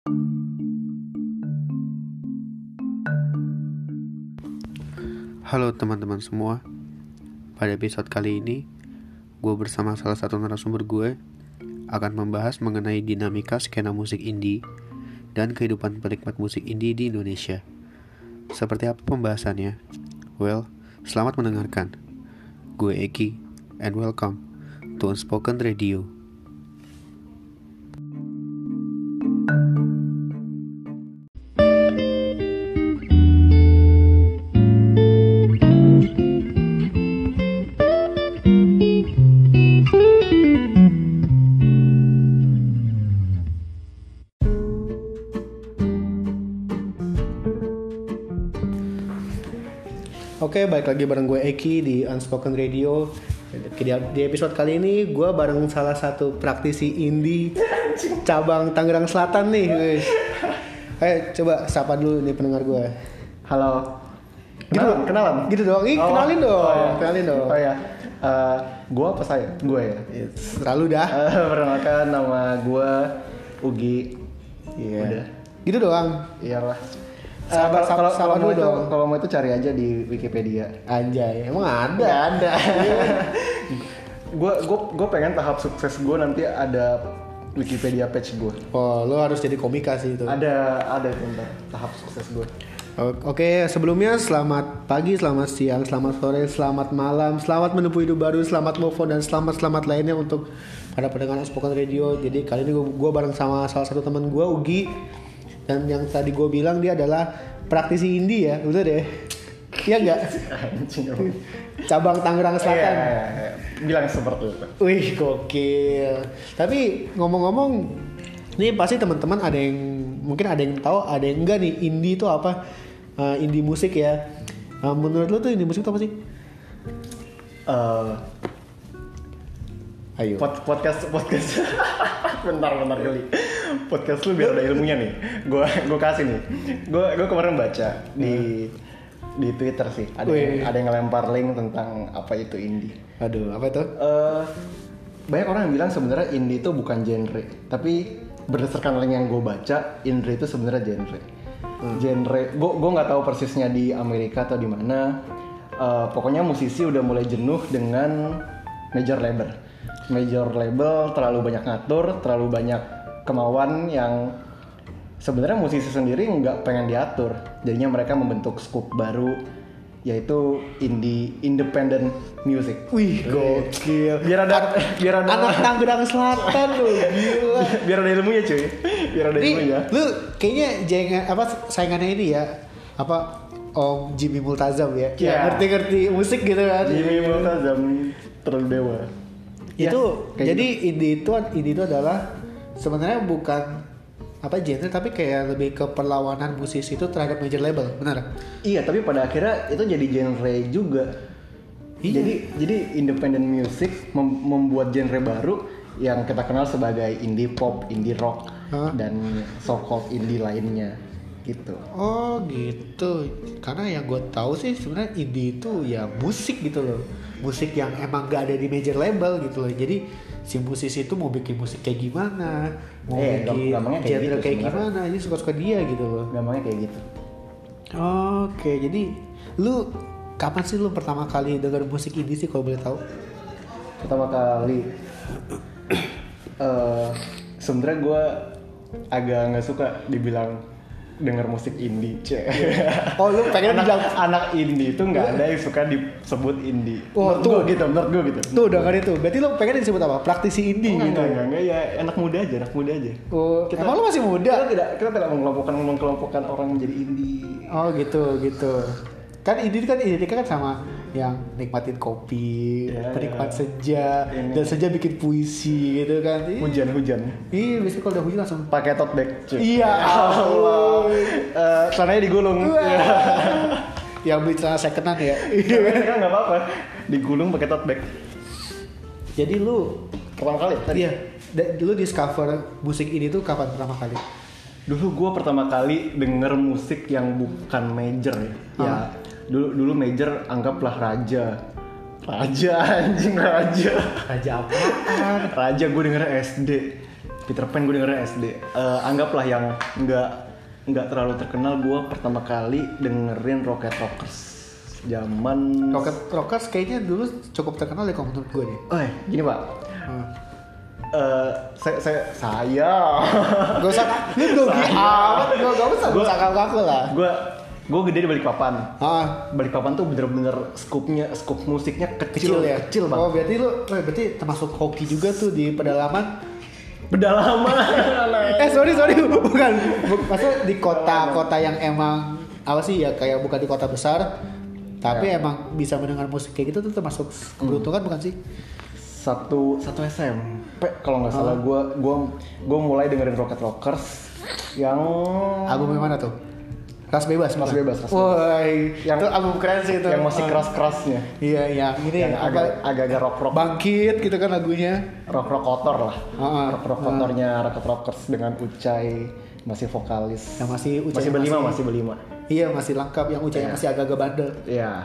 Halo teman-teman semua. Pada episode kali ini, gue bersama salah satu narasumber gue akan membahas mengenai dinamika skena musik indie dan kehidupan penikmat musik indie di Indonesia. Seperti apa pembahasannya? Well, selamat mendengarkan. Gue Eki, and welcome to Unspoken Radio. Oke, balik lagi bareng gue Eki di Unspoken Radio. Di episode kali ini gue bareng salah satu praktisi indie cabang Tangerang Selatan nih, guys. Ayo coba sapa dulu nih pendengar gue. Halo. Kenalan? Gitu doang. Kenalin dong. Oh, iya. Kenalin dong. Oh ya. Gue apa saya? Gue ya. Terlalu dah. Perkenalkan, nama gue Ugi. Iya. Udah. Gitu doang. Iyalah. Sapa dulu dong. Kalau mau itu cari aja di Wikipedia. Anjay, emang ada? Nggak ada. Gue pengen tahap sukses gue nanti ada Wikipedia page gue. Oh, lo harus jadi komika sih itu. Ada bentar tahap sukses gue. Oke, sebelumnya selamat pagi, selamat siang, selamat sore, selamat malam, selamat menempuh hidup baru, selamat move on, dan selamat lainnya untuk para pendengar Unspoken Radio. Jadi kali ini gue bareng sama salah satu teman gue, Ugi. Dan yang tadi gue bilang dia adalah praktisi indie ya, betul deh? Iya nggak? Cabang Tangerang Selatan. Iya. Bilang seperti itu. Wih, gokil. Tapi ngomong-ngomong, ini pasti teman-teman mungkin ada yang tahu, ada yang enggak nih. Indie itu apa? Indie musik ya. Menurut lo tuh indie musik itu apa sih? Ayo. Podcast. bentar kali. Podcast lu biar ada ilmunya nih. Gue kasih nih. Gue kemarin baca di Twitter sih. Ada yang ngelempar link tentang apa itu indie. Aduh, apa itu? Banyak orang yang bilang sebenarnya indie itu bukan genre, tapi berdasarkan link yang gue baca, indie itu sebenarnya genre. Genre, gue nggak tahu persisnya di Amerika atau di mana. Pokoknya musisi udah mulai jenuh dengan major label terlalu banyak ngatur, terlalu banyak kemauan yang sebenarnya musisi sendiri nggak pengen diatur. Jadinya mereka membentuk skup baru, yaitu independent music. Wih, gokil. Biar ada anak Tangerang Selatan lu, gila. Biar ada ilmunya cuy. Lu kayaknya saingannya ini ya, Om Jimmy Multazam ya. Yeah. Ngerti musik gitu kan. Jimmy Multazam terlalu dewa. Itu ya, jadi gitu. indie itu adalah sebenarnya bukan genre, tapi kayak lebih ke perlawanan musisi itu terhadap major label, benar? Iya, tapi pada akhirnya itu jadi genre juga. Iya. Jadi independent music membuat genre baru yang kita kenal sebagai indie pop, indie rock, dan so-called indie lainnya gitu. Oh gitu. Karena yang gue tahu sih sebenarnya indie itu ya musik gitu loh. Musik yang emang gak ada di major label gitu loh. Jadi si musisi itu mau bikin musik kayak gimana, mau bikin genre kayak gimana, ini suka-suka dia gitu loh. Gampangnya kayak gitu. Oke, jadi lu kapan sih lu pertama kali denger musik indie sih kalau boleh tahu? Pertama kali sebenarnya gue agak nggak suka dibilang denger musik indie, Oh, lu pengen anak indie itu nggak ada yang suka disebut indie. Oh, menurut gue gitu. Tuh dengar itu. Berarti lu pengen disebut apa? Praktisi indie gitu. Enggak, ya anak muda aja. Oh, emang lu masih muda? Kita tidak mengelompokkan orang menjadi indie. Oh, gitu. Kan indie kan sama yang nikmatin kopi, penikmat senja, dan senja bikin puisi gitu kan. Hujan. Iya, biasanya kalau udah hujan langsung pakai tote bag. Iya, Allah. Celananya digulung. Yang beli celana secondan ya. Iya, nggak apa-apa. Digulung pakai tote bag. Jadi lu pertama kali tadi? Iya. Lu discover musik ini tuh kapan pertama kali? Dulu gue pertama kali denger musik yang bukan major ya. Ya, dulu major anggaplah Raja Raja apaan? Raja gue denger SD. Peter Pan gue dengerin SD. Anggaplah yang nggak terlalu terkenal, gue pertama kali dengerin Rocket Rockers. Zaman Rocket Rockers kayaknya dulu cukup terkenal ya kalau menurut gue deh. Gini pak. Saya Gak usah, lu grogi amat, gak usah ngaku lah. Gue gede di Balikpapan. Ah, Balikpapan tuh bener-bener scoop musiknya kecil ya? kecil banget. Oh berarti termasuk hoki juga tuh di pedalaman. Sorry bukan maksudnya di kota-kota yang emang apa sih ya, kayak bukan di kota besar tapi emang bisa mendengar musik kayak gitu tuh termasuk keberuntungan bukan sih? Satu SMP kalau nggak salah gue mulai dengerin Rocket Rockers yang album yang mana tuh? Ras Bebas. Woi, yang itu album keren sih itu. Yang masih keras-kerasnya. Iya, yang ini yang agak-agak rock. Bangkit gitu kan lagunya. Rock kotor lah. Rock kotornya Rocket Rockers dengan Ucai masih vokalis. Yang masih berlima. Iya, masih lengkap, yang Ucai masih agak-agak bandel. Iya.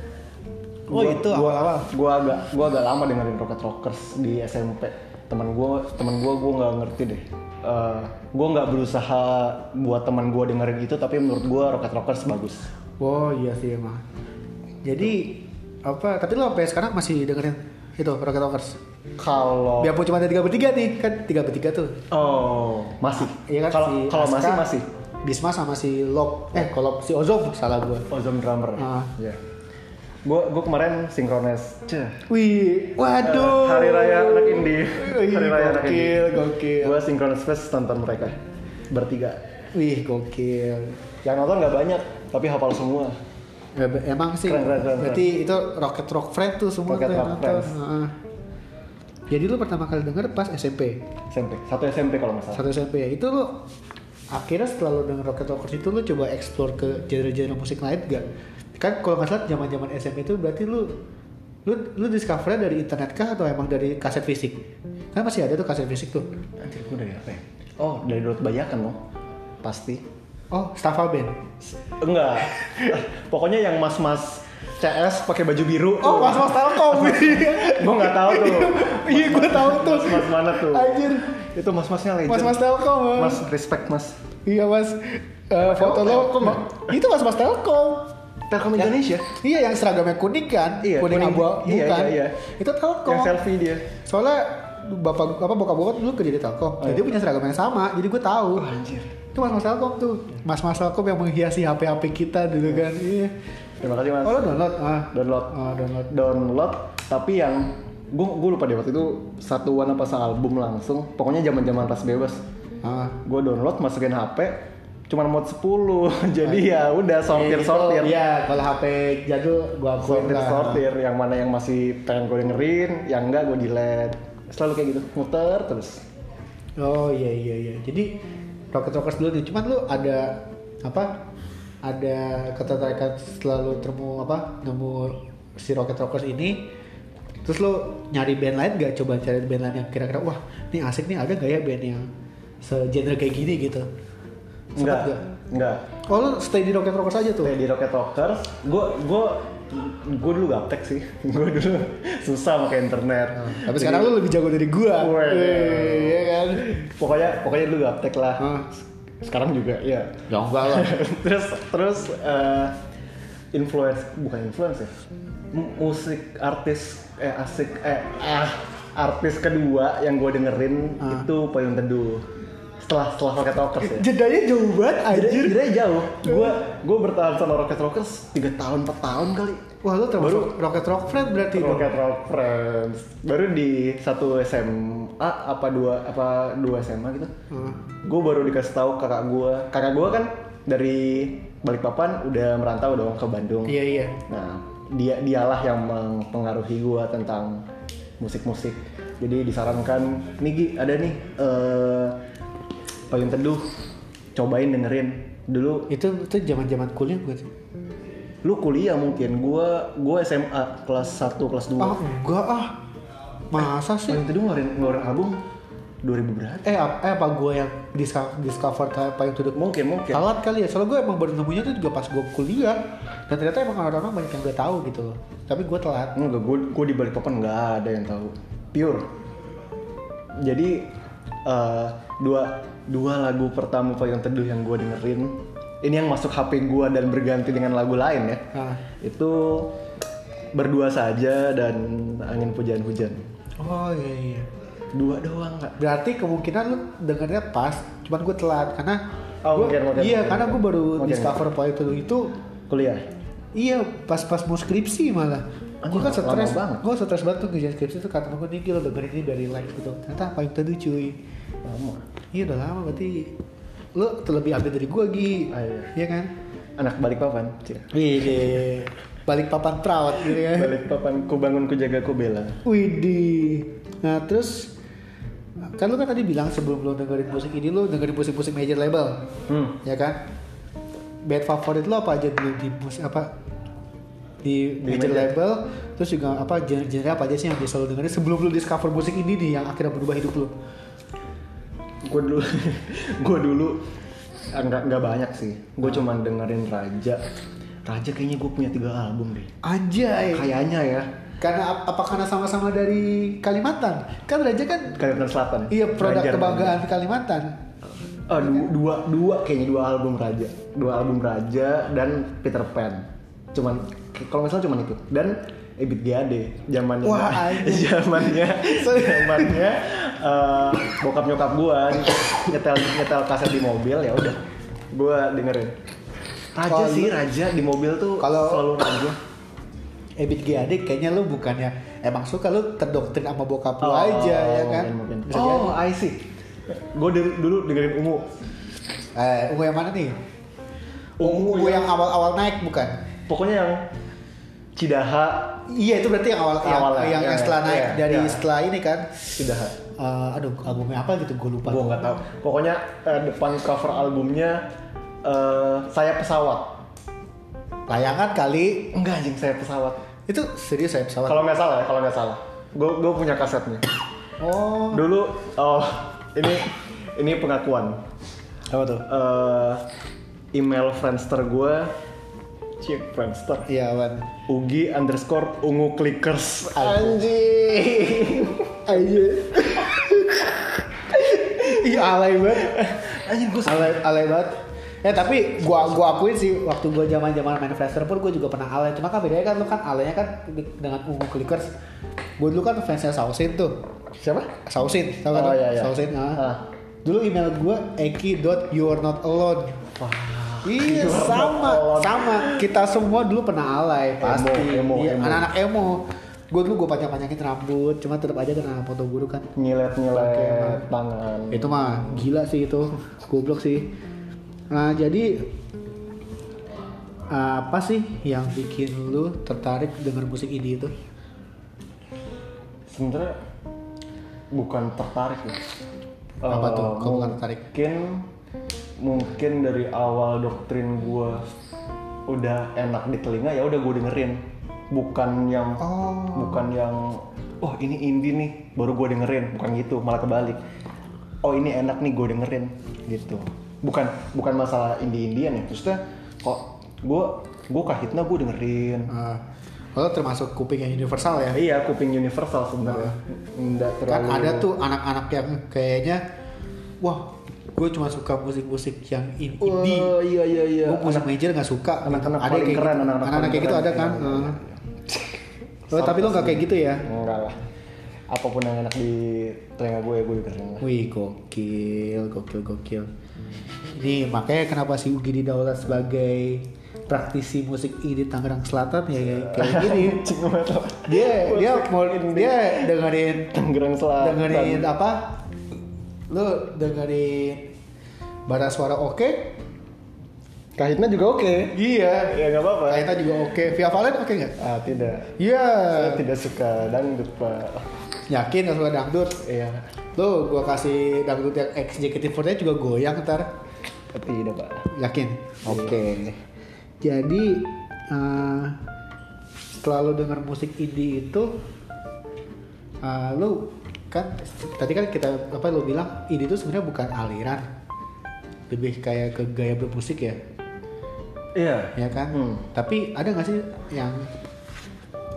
Itu awal-awal. Gua agak lama dengerin Rocket Rockers di SMP. Temen gua nggak ngerti deh. Gue nggak berusaha buat teman gue dengerin itu, tapi menurut gue Rocket Rockers bagus. Oh iya sih emang. Jadi apa? Tapi lo sampai sekarang masih dengerin itu Rocket Rockers? Kalau biarpun cuma ada 3 bertiga nih, kan 3 bertiga tuh. Oh masih. Iya kan? Kalau masih. Bisma sama si Lop. Kalau si Ozom salah gue. Ozom drummer. Iya. Gue kemarin sinkronis. Wih, waduh. Hari Raya Anak Indie. Gokil. Gue sinkronis fest nonton mereka bertiga. Wih, gokil. Yang nonton nggak banyak, tapi hafal semua. Emang sih. Keren. Berarti itu Rocket Rock Friend tuh semua Rocket tuh Rock nonton. Jadi lu pertama kali denger pas SMP. Satu SMP kalau nggak salah. Satu SMP ya. Itu lu akhirnya setelah lu denger Rocket Rockers itu lu coba explore ke genre-genre musik lain gak? Kan kalau nggak salah zaman SMP itu berarti lu discover dari internet kah atau emang dari kaset fisik? Kan masih ada tuh kaset fisik tuh. Anjir, gue dari apa ya? Oh, dari Download Bajakan dong. Pasti. Oh, Stafa Band. Enggak. Pokoknya yang mas-mas CS pakai baju biru. Oh, mas-mas Telkom. Gue nggak tahu tuh. Iya, gue tahu tuh. Mas mana tuh? Anjir. Itu mas-masnya legend. Mas Telkom. Mas, respect mas. Iya mas. Foto lo. Itu mas Telkom. Telkom Indonesia? Iya, yang seragamnya kuning kan? Iya, kuning abu, bukan? Iya. Itu Telkom. Yang selfie dia. Soalnya bokap gue dulu kerja di Telkom. Jadi dia punya seragam yang sama, jadi gue tahu. Oh, anjir. Itu mas Telkom tuh. Mas Telkom yang menghiasi HP kita dulu kan. Iya. Terima kasih mas. Oh lo download? Download. Tapi yang gue lupa deh waktu itu satuan apa album langsung. Pokoknya zaman Ras Bebas. Gue download, masukin HP. Cuma mod 10, jadi ya udah sortir. Iya, kalau HP jadul gua akuin sortir, yang mana yang masih pengen gue dengerin, yang enggak gue delete. Selalu kayak gitu, muter terus. Oh iya. Jadi Rocket Rockers dulu nih, cuman lu ada apa? Ada ketertarikan selalu nemu si Rocket Rockers ini. Terus lu nyari band lain gak? Coba cari band lain yang kira-kira wah, ini asik nih, ada gak ya band yang segenre kayak gini gitu? Enggak. Oh lu stay di Rocket Rockers aja tuh? Stay di Rocket Rockers. Gue dulu gaptek sih. Gue dulu susah pakai internet. Tapi sekarang lu lebih jago dari gue. Iya kan? Pokoknya dulu gaptek lah. Sekarang juga ya. Ya enggak lah. terus bukan influence ya. Musik artis artis kedua yang gue dengerin itu Payung Teduh. Setelah Rocket Rockers ya. Jedanya jauh banget anjir. Jedanya jauh. Gue bertahan sama Rocket Rockers 3 tahun 4 tahun kali. Wah lu termasuk Rocket Rock Friends berarti. Rocket Rock Friends. Baru di satu SMA apa dua SMA gitu. Gue baru dikasih tahu kakak gue kan dari Balikpapan udah merantau dong ke Bandung. Iya. Nah dialah yang mempengaruhi gue tentang musik-musik. Jadi disarankan nih Gi, ada nih Payung Teduh, cobain dengerin dulu. Itu zaman kuliah bukan sih? Lu kuliah mungkin, gua SMA kelas 1 kelas 2. Enggak masa sih? Payung Teduh ngeluarin album 2000 berapa? Apa gue yang discover Payung Teduh? Mungkin Telat kali ya, soalnya gue emang baru nemunya tuh juga pas gue kuliah. Dan ternyata emang orang-orang banyak yang gak tahu gitu loh. Tapi gue telat. Enggak, gue di Balikpapan gak ada yang tahu. Pure. Jadi Dua lagu pertama Payung Teduh yang gue dengerin, ini yang masuk HP gue dan berganti dengan lagu lain ya. Itu Berdua Saja dan Angin Pujan-Hujan. Oh iya. Dua doang nggak? Berarti kemungkinan lu dengernya pas, cuman gue telat karena karena gue baru discover Payung Teduh itu kuliah. Iya, pas mau skripsi malah. Gue kan stres banget tuh kerjaan skripsi tuh, kata gue nih lo dengerin ini dari live gitu. Ternyata Payung Teduh cuy. Lama. Iya udah lama, berarti lo terlebih update dari gue Gi. Iya kan? Anak Balikpapan. Widih, Balikpapan proud gitu kan. Balikpapan, ku bangun ku jaga ku bela. Widih. Nah terus kan lo kan tadi bilang sebelum lo dengerin musik ini lo dengerin musik-musik major label. Ya kan? Band favorit lo apa aja dulu di musik apa? Di major label, terus juga apa genre apa aja sih yang biasa lo dengerin sebelum lo discover musik ini nih yang akhirnya berubah hidup lo? Gue dulu nggak banyak sih. Gue cuman dengerin Raja kayaknya gue punya 3 album deh. Anjay. Kayaknya ya. Karena karena sama-sama dari Kalimantan? Kan Raja kan Kalimantan Selatan. Iya, produk kebanggaan Kalimantan. Dua kayaknya 2 album Raja. 2 album Raja dan Peter Pan. Cuman kalau nggak salah cuman itu. Dan Ebit GAD zamannya. Bokap nyokap gua nyetel kaset di mobil, ya udah gua dengerin. Raja di mobil tuh selalu Raja. Ebit GAD kayaknya lu bukannya emang suka, lu terdoktrin sama bokap lu aja ya kan? Mungkin. I see. Gua dulu dengerin Ungu. Ungu yang mana nih? Ungu yang awal-awal naik bukan? Pokoknya yang Cidaha. Iya, itu berarti yang yang setelah naik setelah ini kan. Cidaha. Albumnya apa gitu gue lupa. Gue nggak tahu. Pokoknya depan cover albumnya Saya Pesawat. Layangan kali. Enggak anjing, Saya Pesawat. Itu serius Saya Pesawat. Kalau nggak salah. Gue punya kasetnya. Oh. Dulu ini pengakuan. Apa tuh? Email Friendster gue. Friendster. Iya, Wan. Ugi_ungu clickers. Anjing. Iya, alay banget. Anjing gue alay banget. Tapi gua akuin sih waktu gua zaman-zaman main Friendster pun gua juga pernah alay. Cuma kan bedanya kan lu kan alaynya kan dengan ungu clickers. Gua dulu kan fansnya Sausin tuh. Siapa? Sausin, tahu kan? Oh iya. Sausin. Dulu email gua eki.youarenotalone. Wah. Iya, sama. Kita semua dulu pernah alay pasti. Emo. Anak-anak emo. Gue dulu panjang-panjangin rambut, cuma tetap aja kena foto guru kan. Nyilet tangan. Itu mah gila sih itu, goblok sih. Nah jadi apa sih yang bikin lu tertarik dengan musik indie itu? Sebenarnya bukan tertarik ya. Apa tuh? Kamu bukan tertarik? Mungkin dari awal doktrin gue udah enak di telinga, ya udah gue dengerin. Bukan yang ini indie nih baru gue dengerin, bukan gitu, malah kebalik. Ini enak nih gue dengerin gitu. Bukan masalah indie-indian ya, maksudnya kok gue Kahitna gue dengerin. Kalau termasuk kuping yang universal ya? Iya, kuping universal sebenarnya. Kan ada tuh anak-anak yang kayaknya gue cuma suka musik-musik yang indie. Iya. Gue musik major nggak suka. Anak-anak ada paling kayak keren, gitu. Anak-anak kayak gitu ada kan. Tapi lo nggak kayak gitu ya? Enggak lah. Apapun yang enak di telinga gue dengerin. Wih, gokil. Ini makanya kenapa si Ugi didaulat sebagai praktisi musik indie Tangerang Selatan ya kayak gini. dia dengerin Tangerang Selatan. Dengerin apa? Lo dengerin Bara Suara oke? Kahitna juga oke. Iya. Ya nggak apa-apa. Kahitna juga oke. Via Valen oke nggak? Tidak. Iya. Saya tidak suka dangdut, Pak. Yakin nggak suka dangdut? Iya. Tuh gua kasih dangdut yang JKT48 juga goyang ntar. Tidak, Pak. Yakin? Oke. Jadi setelah lo denger musik indie itu lo kan tadi kan lo bilang indie itu sebenarnya bukan aliran, lebih kayak ke gaya bermusik ya. Iya. Ya kan. Tapi ada nggak sih yang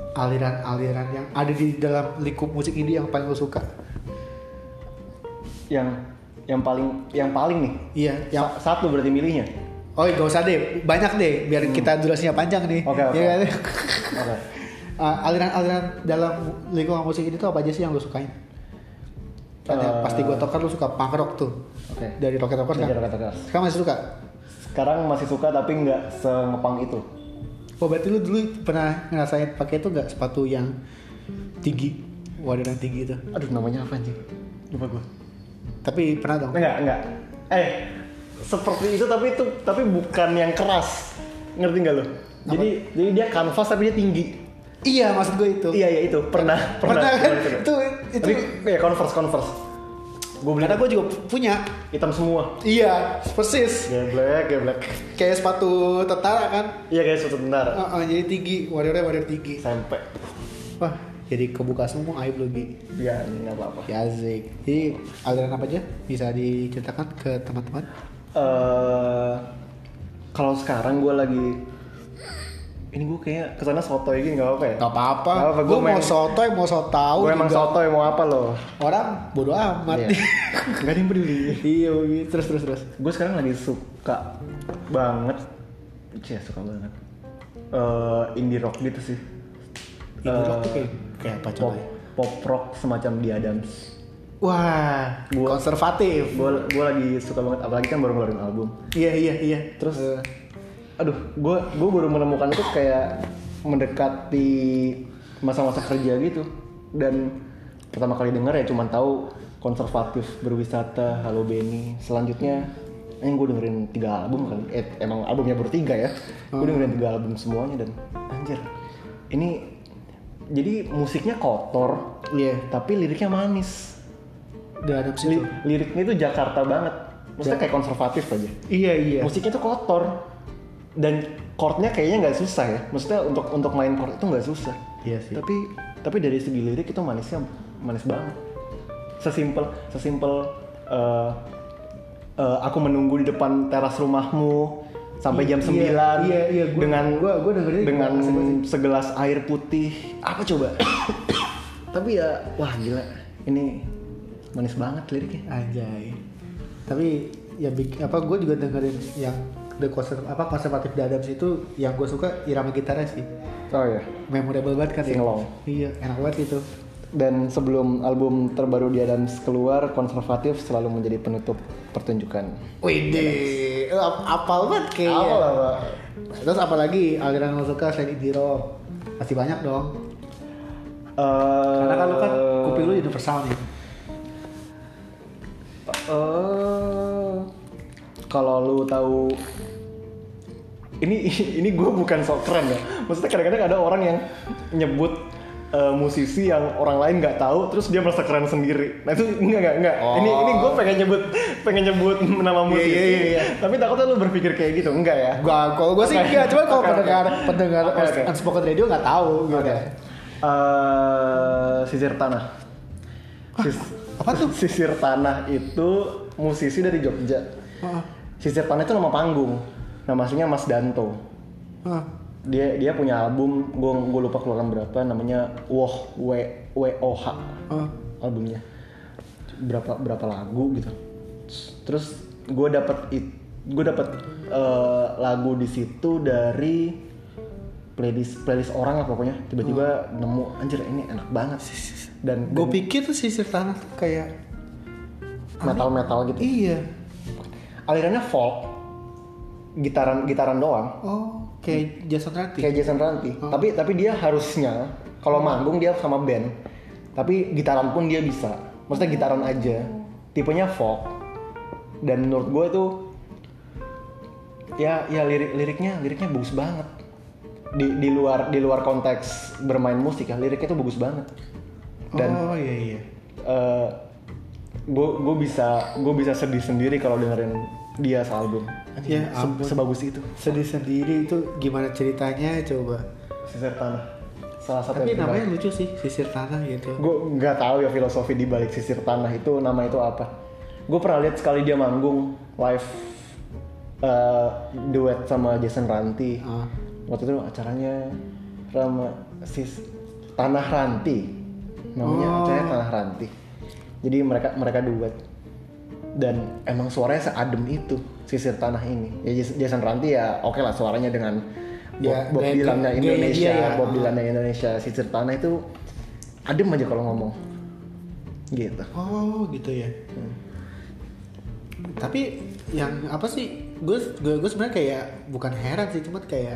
aliran-aliran yang ada di dalam lingkup musik indie yang paling lo suka? yang paling nih. Iya, yang Satu berarti milihnya. oh gak usah deh, banyak deh, biar kita durasinya panjang nih. Oke. Ya kan? Oke. Aliran-aliran dalam lingkungan musik ini tuh apa aja sih yang lo sukain? Kan pasti gue tau kan lo suka punk rock tuh. Oke. Dari Rocket Rockers kan? Dari Rocket Rockers. Sekarang masih suka? Sekarang masih suka tapi nggak sengepang itu. Oh berarti lu dulu pernah ngerasain pakai itu nggak sepatu yang tinggi, wadah yang tinggi itu? Aduh namanya apa anjing? Lupa gue. Tapi pernah dong? Enggak. Seperti itu tapi bukan yang keras. Ngerti nggak lo? Jadi dia kanvas tapi dia tinggi. Iya maksud gue itu. Iya itu pernah kan? itu. Tapi ya Converse. Gue beli. Karena gue juga punya. Hitam semua. Iya persis. Geblek. Kayak sepatu tentara kan? Iya kayak sepatu tentara. Jadi tinggi, wadah tinggi. Sampai. Wah jadi kebuka semua aib lebih. Ya nggak apa-apa. Ya asik. Jadi aliran apa aja bisa diceritakan ke teman-teman? Kalau sekarang gue lagi ini gue kayak kesana sotoy gini nggak apa ya? Gak apa-apa. Gue mau sotoy mau so tau. Gue emang sotoy mau apa lo? Orang bodo amat. Iya. Gak ada yang peduli. Iya terus. Gue sekarang lagi suka banget. Suka banget. Indie rock gitu sih. Indie rock tuh kayak apa contohnya? Pop rock semacam The Adams. Wah, konservatif. Gue lagi suka banget, apalagi kan baru ngeluarin album. Iya. Terus, aduh, gue baru menemukan itu kayak mendekati masa-masa kerja gitu. Dan pertama kali denger ya cuman tahu konservatif berwisata, Halo Benny. Selanjutnya, gue dengerin 3 album kan. Emang albumnya baru 3 ya. Gue dengerin 3 album semuanya dan anjir, ini jadi musiknya kotor, tapi liriknya manis. The Adams itu. Liriknya itu Jakarta banget. Maksudnya kayak konservatif aja. Iya. Musiknya tuh kotor. Dan chordnya kayaknya nggak susah ya. Maksudnya untuk main chord itu nggak susah. Iya sih. Tapi dari segi lirik itu manisnya manis banget. Sesimpel aku menunggu di depan teras rumahmu sampai jam 9 Iya. Gua dengerin dengan segelas air putih. Apa coba? Tapi ya wah gila. Ini manis banget liriknya. Anjay. Tapi ya gue juga dengerin yang konservatif The Adams itu yang gue suka irama gitarnya sih. Oh iya. Memorable banget kan. Singlong. Iya, enak banget itu. Dan sebelum album terbaru The Adams keluar, konservatif selalu menjadi penutup pertunjukan. Widih, apal banget kayaknya. Apal lah, Pak. Terus apalagi aliran lo suka selain indie rock? Pasti banyak dong. Karena kan lo kan kuping lo universal nih. Kalau lu tahu ini gue bukan sok keren ya. Maksudnya kadang-kadang ada orang yang nyebut musisi yang orang lain nggak tahu, terus dia merasa keren sendiri. Nah itu enggak. Oh. Ini gue pengen nyebut nama musisi. Iya. Tapi takutnya lu berpikir kayak gitu, enggak ya? Gak, kalau gue sih enggak. Cuma kalau pendengar Unspoken Radio nggak tahu gitu. Sisir Tanah. Apa tuh? Sisir Tanah itu musisi dari Jogja. Sisir Tanah itu nama panggung. Nama aslinya Mas Danto. Dia punya album, gue lupa keluaran berapa, namanya WOH. Albumnya. Berapa lagu gitu. Terus gue dapet lagu di situ dari playlist orang lah pokoknya. Tiba-tiba nemu anjir ini enak banget. Dan gue pikir tuh Sisir Tanah tuh kayak metal gitu. Iya. Alirannya folk, gitaran doang. Oh, kayak Jason Ranti. Tapi dia harusnya kalau manggung dia sama band. Tapi gitaran pun dia bisa. Maksudnya gitaran aja. Tipenya folk. Dan menurut gue itu ya liriknya bagus banget. Di luar konteks bermain musik ya, liriknya tuh bagus banget. Dan iya. Gue bisa sedih sendiri kalau dengerin dia sealbum. Ya, sebagus itu. Sedih sendiri itu gimana ceritanya coba? Sisir Tanah. Salah satu. Tapi namanya lucu sih, Sisir Tanah gitu. Gue nggak tahu ya filosofi di balik Sisir Tanah itu, nama itu apa. Gue pernah lihat sekali dia manggung live duet sama Jason Ranti. Waktu itu acaranya Tanah Ranti. Namanya acaranya Tanah Ranti. Jadi mereka duet. Dan emang suaranya seadem itu Sisir Tanah ini. Ya Jason Ranti ya oke lah suaranya dengan Bob Dylan-nya Indonesia, ya. Bob Dylan-nya Indonesia. Sisir Tanah itu adem aja kalau ngomong. Gitu. Oh, gitu ya. Tapi yang apa sih? Gue sebenarnya kayak bukan heran sih, cuma kayak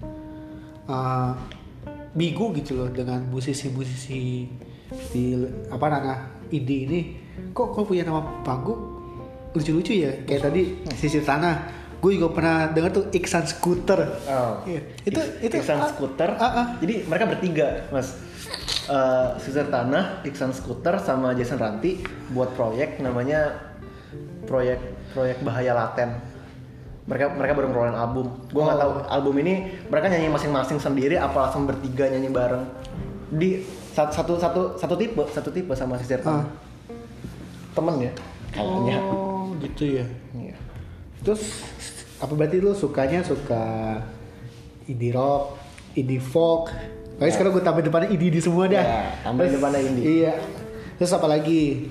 bigu gitu loh dengan musisi-musisi di ranah indie ini. Kok punya nama panggung lucu-lucu ya, kayak tadi Sisir Tanah. Gue juga pernah dengar tuh Iksan Scooter. Oh. Iya. Itu Iksan Scooter. Jadi mereka bertiga, Mas. Sisir Tanah, Iksan Scooter sama Jason Ranti buat proyek namanya proyek Bahaya Laten. Mereka baru ngeluarin album. Gue nggak tahu album ini mereka nyanyi masing-masing sendiri apa langsung bertiga nyanyi bareng. Di satu tipe sama Sisir Tanah. Temen ya kayaknya. Oh, gitu ya. Iya. Terus apa berarti lu suka indie rock, indie folk? Kayaknya sekarang gue tambahin depannya indie semua dah. Ya, tambahin depannya indie. Iya. Terus apa lagi?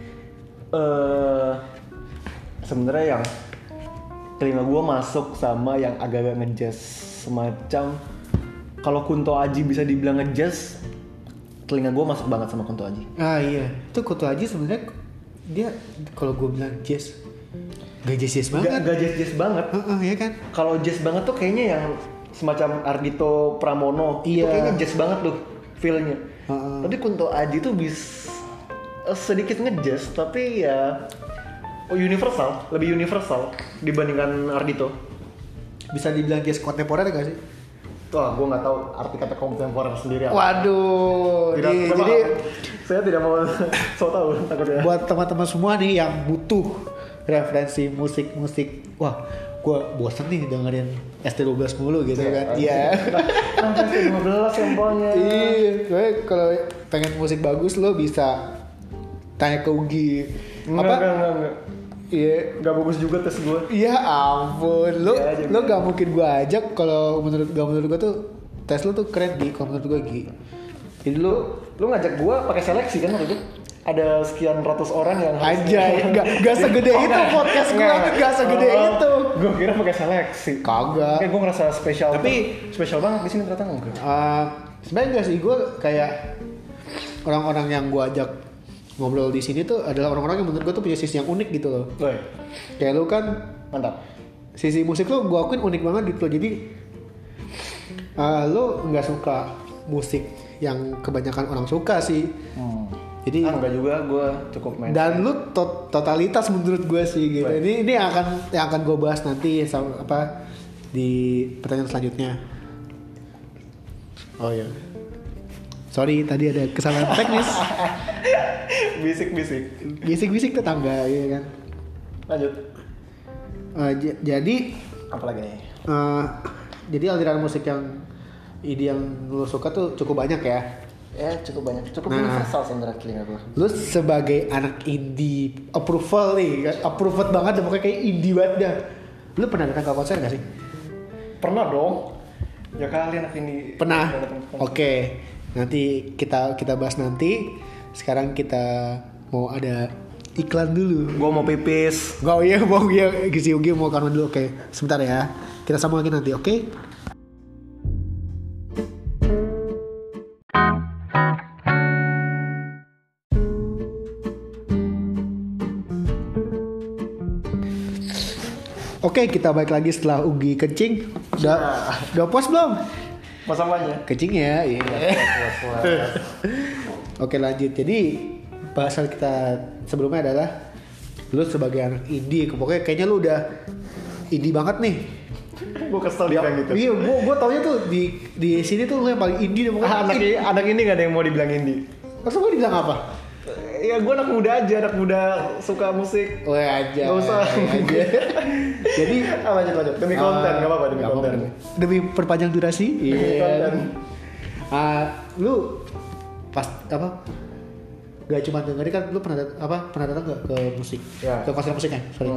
Sebenarnya yang telinga gue masuk sama yang agak-agak ngejazz semacam kalau Kunto Aji bisa dibilang ngejazz, telinga gue masuk banget sama Kunto Aji. Ah iya, itu Kunto Aji sebenarnya dia kalau gue bilang jazz, gak jazz banget. Gak jazz banget. Ya kan? Kalau jazz banget tuh kayaknya yang semacam Ardhito Pramono. Iya. Itu kayaknya jazz banget tuh feel-nya. Tapi Kunto Aji tuh bisa sedikit ngejazz, tapi ya lebih universal dibandingkan Ardhito. Bisa dibilang jazz kontemporer gak sih? Wah, gue nggak tahu arti kata kontemporer sendiri apa. Waduh, jadi saya tidak mau so tahu takutnya. Buat teman-teman semua nih yang butuh referensi musik, wah, gue bosen nih dengerin ST12 mulu gitu kan? Iya. ST12 sampelnya. Iya, kalau pengen musik bagus lo bisa tanya ke Ugi. Enggak. Iya, nggak bagus juga tes gue. Iya ampun, lo gak mungkin gue ajak kalau menurut gue tuh tes lo tuh keren Gi, kalau menurut gue Gi. Jadi lo ngajak gue pakai seleksi kan waktu itu? Ada sekian ratus orang yang aja, gak segede itu podcast gue, gak segede itu. Gue kira pakai seleksi. Kagak. Kayak gue ngerasa spesial. Tapi spesial banget di sini ternyata enggak. Sebenarnya enggak sih, gue kayak orang-orang yang gue ajak ngobrol di sini tuh adalah orang-orang yang menurut gue tuh punya sisi yang unik gitu loh. Kayak lu kan mantap. Sisi musik lu gue akuin unik banget gitu loh. Jadi lu nggak suka musik yang kebanyakan orang suka sih. Jadi enggak juga, gue cukup main. Dan lu totalitas menurut gue sih gitu. Ini yang akan gue bahas nanti di pertanyaan selanjutnya. Oh ya. Sorry, tadi ada kesalahan teknis. Bisik-bisik tetangga, ya kan. Lanjut. Jadi apa lagi nih? Jadi aliran musik yang indie yang lu suka tuh cukup banyak ya? Ya cukup banyak, cukup universal sebenarnya telinga gue. Lu sebagai anak indie approval nih, approved banget, pokoknya kayak indie banget dah. Lu pernah datang ke konser gak sih? Pernah dong. Ya kali anak indie. Pernah. Oke. Nanti kita bahas nanti. Sekarang kita mau ada iklan dulu. Gua mau pipis. Mau si Ugi mau kamar dulu. Oke, sebentar ya. Kita sambung lagi nanti, oke? Oke, kita balik lagi setelah Ugi kencing. Udah puas belum? Masalahnya kencing ya, iya. Oke lanjut. Jadi bahasan kita sebelumnya adalah lu sebagai anak indie, pokoknya kayaknya lu udah indie banget nih. Gue kesel dia kayak gitu. Iya, gue taunya tuh di sini tuh lu yang paling indie deh pokoknya. Anak ini nggak ada yang mau dibilang indie. Maksud gue dibilang apa? Ya gue anak muda suka musik. Oh aja. Gak usah. Aja. Jadi lanjut demi konten, nggak apa-apa demi konten. Demi perpanjang durasi. Iya. Lu pas gak cuma dengerin kan, lu pernah datang gak ke musik? Ya. Ke konser musiknya, sorry.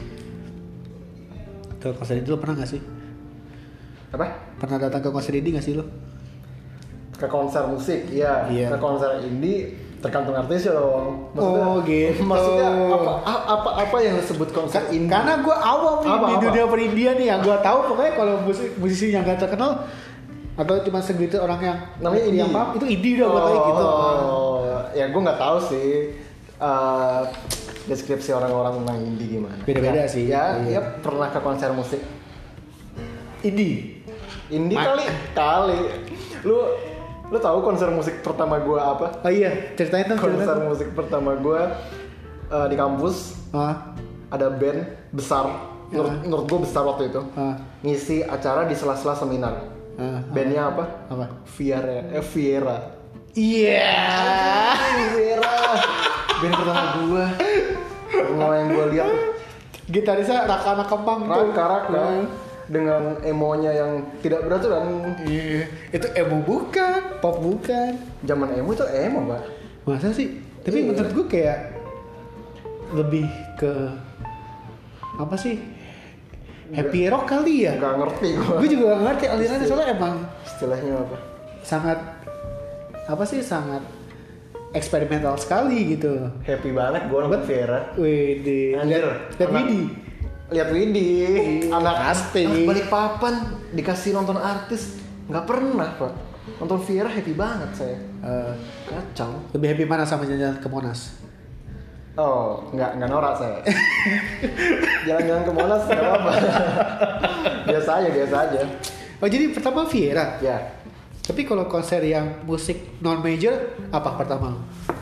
Ke konser itu lu pernah gak sih? Apa? Pernah datang ke konser indie gak sih lu? Ke konser musik, iya. Ke konser indie Tergantung artisnya dong. Oh, gitu. Maksudnya apa yang disebut konser indie? Karena gue awam nih di Apa? dunia perindian nih, yang gue tahu pokoknya kalau musisi yang gak terkenal atau cuma segelintir orang yang namanya indie. yang paham itu indie udah gue tahu gitu. Oh, ya gue nggak tahu sih deskripsi orang-orang tentang indie gimana. Beda-beda Ya, sih. Ya, Iya. ya pernah ke konser musik Indie. indie kali. Lu tahu konser musik pertama gue apa? Oh iya, ceritain dong. Konser musik pertama gue di kampus. Ada band besar, menurut gue besar waktu itu, ngisi acara di sela-sela seminar. Bandnya apa? Apa? Viera. Iya. Viera. Band pertama gue. Pertama yang gue lihat. Gitarisnya Raka Anak Kembang tuh. Raka. Dengan emonya yang tidak beraturan. Iya. Itu emo bukan, pop bukan. Zaman emo itu emo, Pak. Masa sih? Tapi Iya. menurut gue kayak lebih ke apa sih? Happy rock kali ya? Gak ngerti gue. Gue juga gak ngerti alirannya soalnya emang Istilahnya apa? sangat apa sih, sangat eksperimental sekali gitu. Happy banget gue nonton Viera. Wede. Anjir. Lihat Widi. Lihat Widi, anak pasti. Balikpapan dikasih nonton artis, nggak pernah Pak. Nonton Viera happy banget saya. Kacau. Lebih happy mana sama jalan-jalan ke Monas? Oh, nggak norak saya. Jalan-jalan ke Monas nggak apa-apa. biasa aja. Oh jadi pertama Viera. Ya, Tapi kalau konser yang musik non major apa pertama?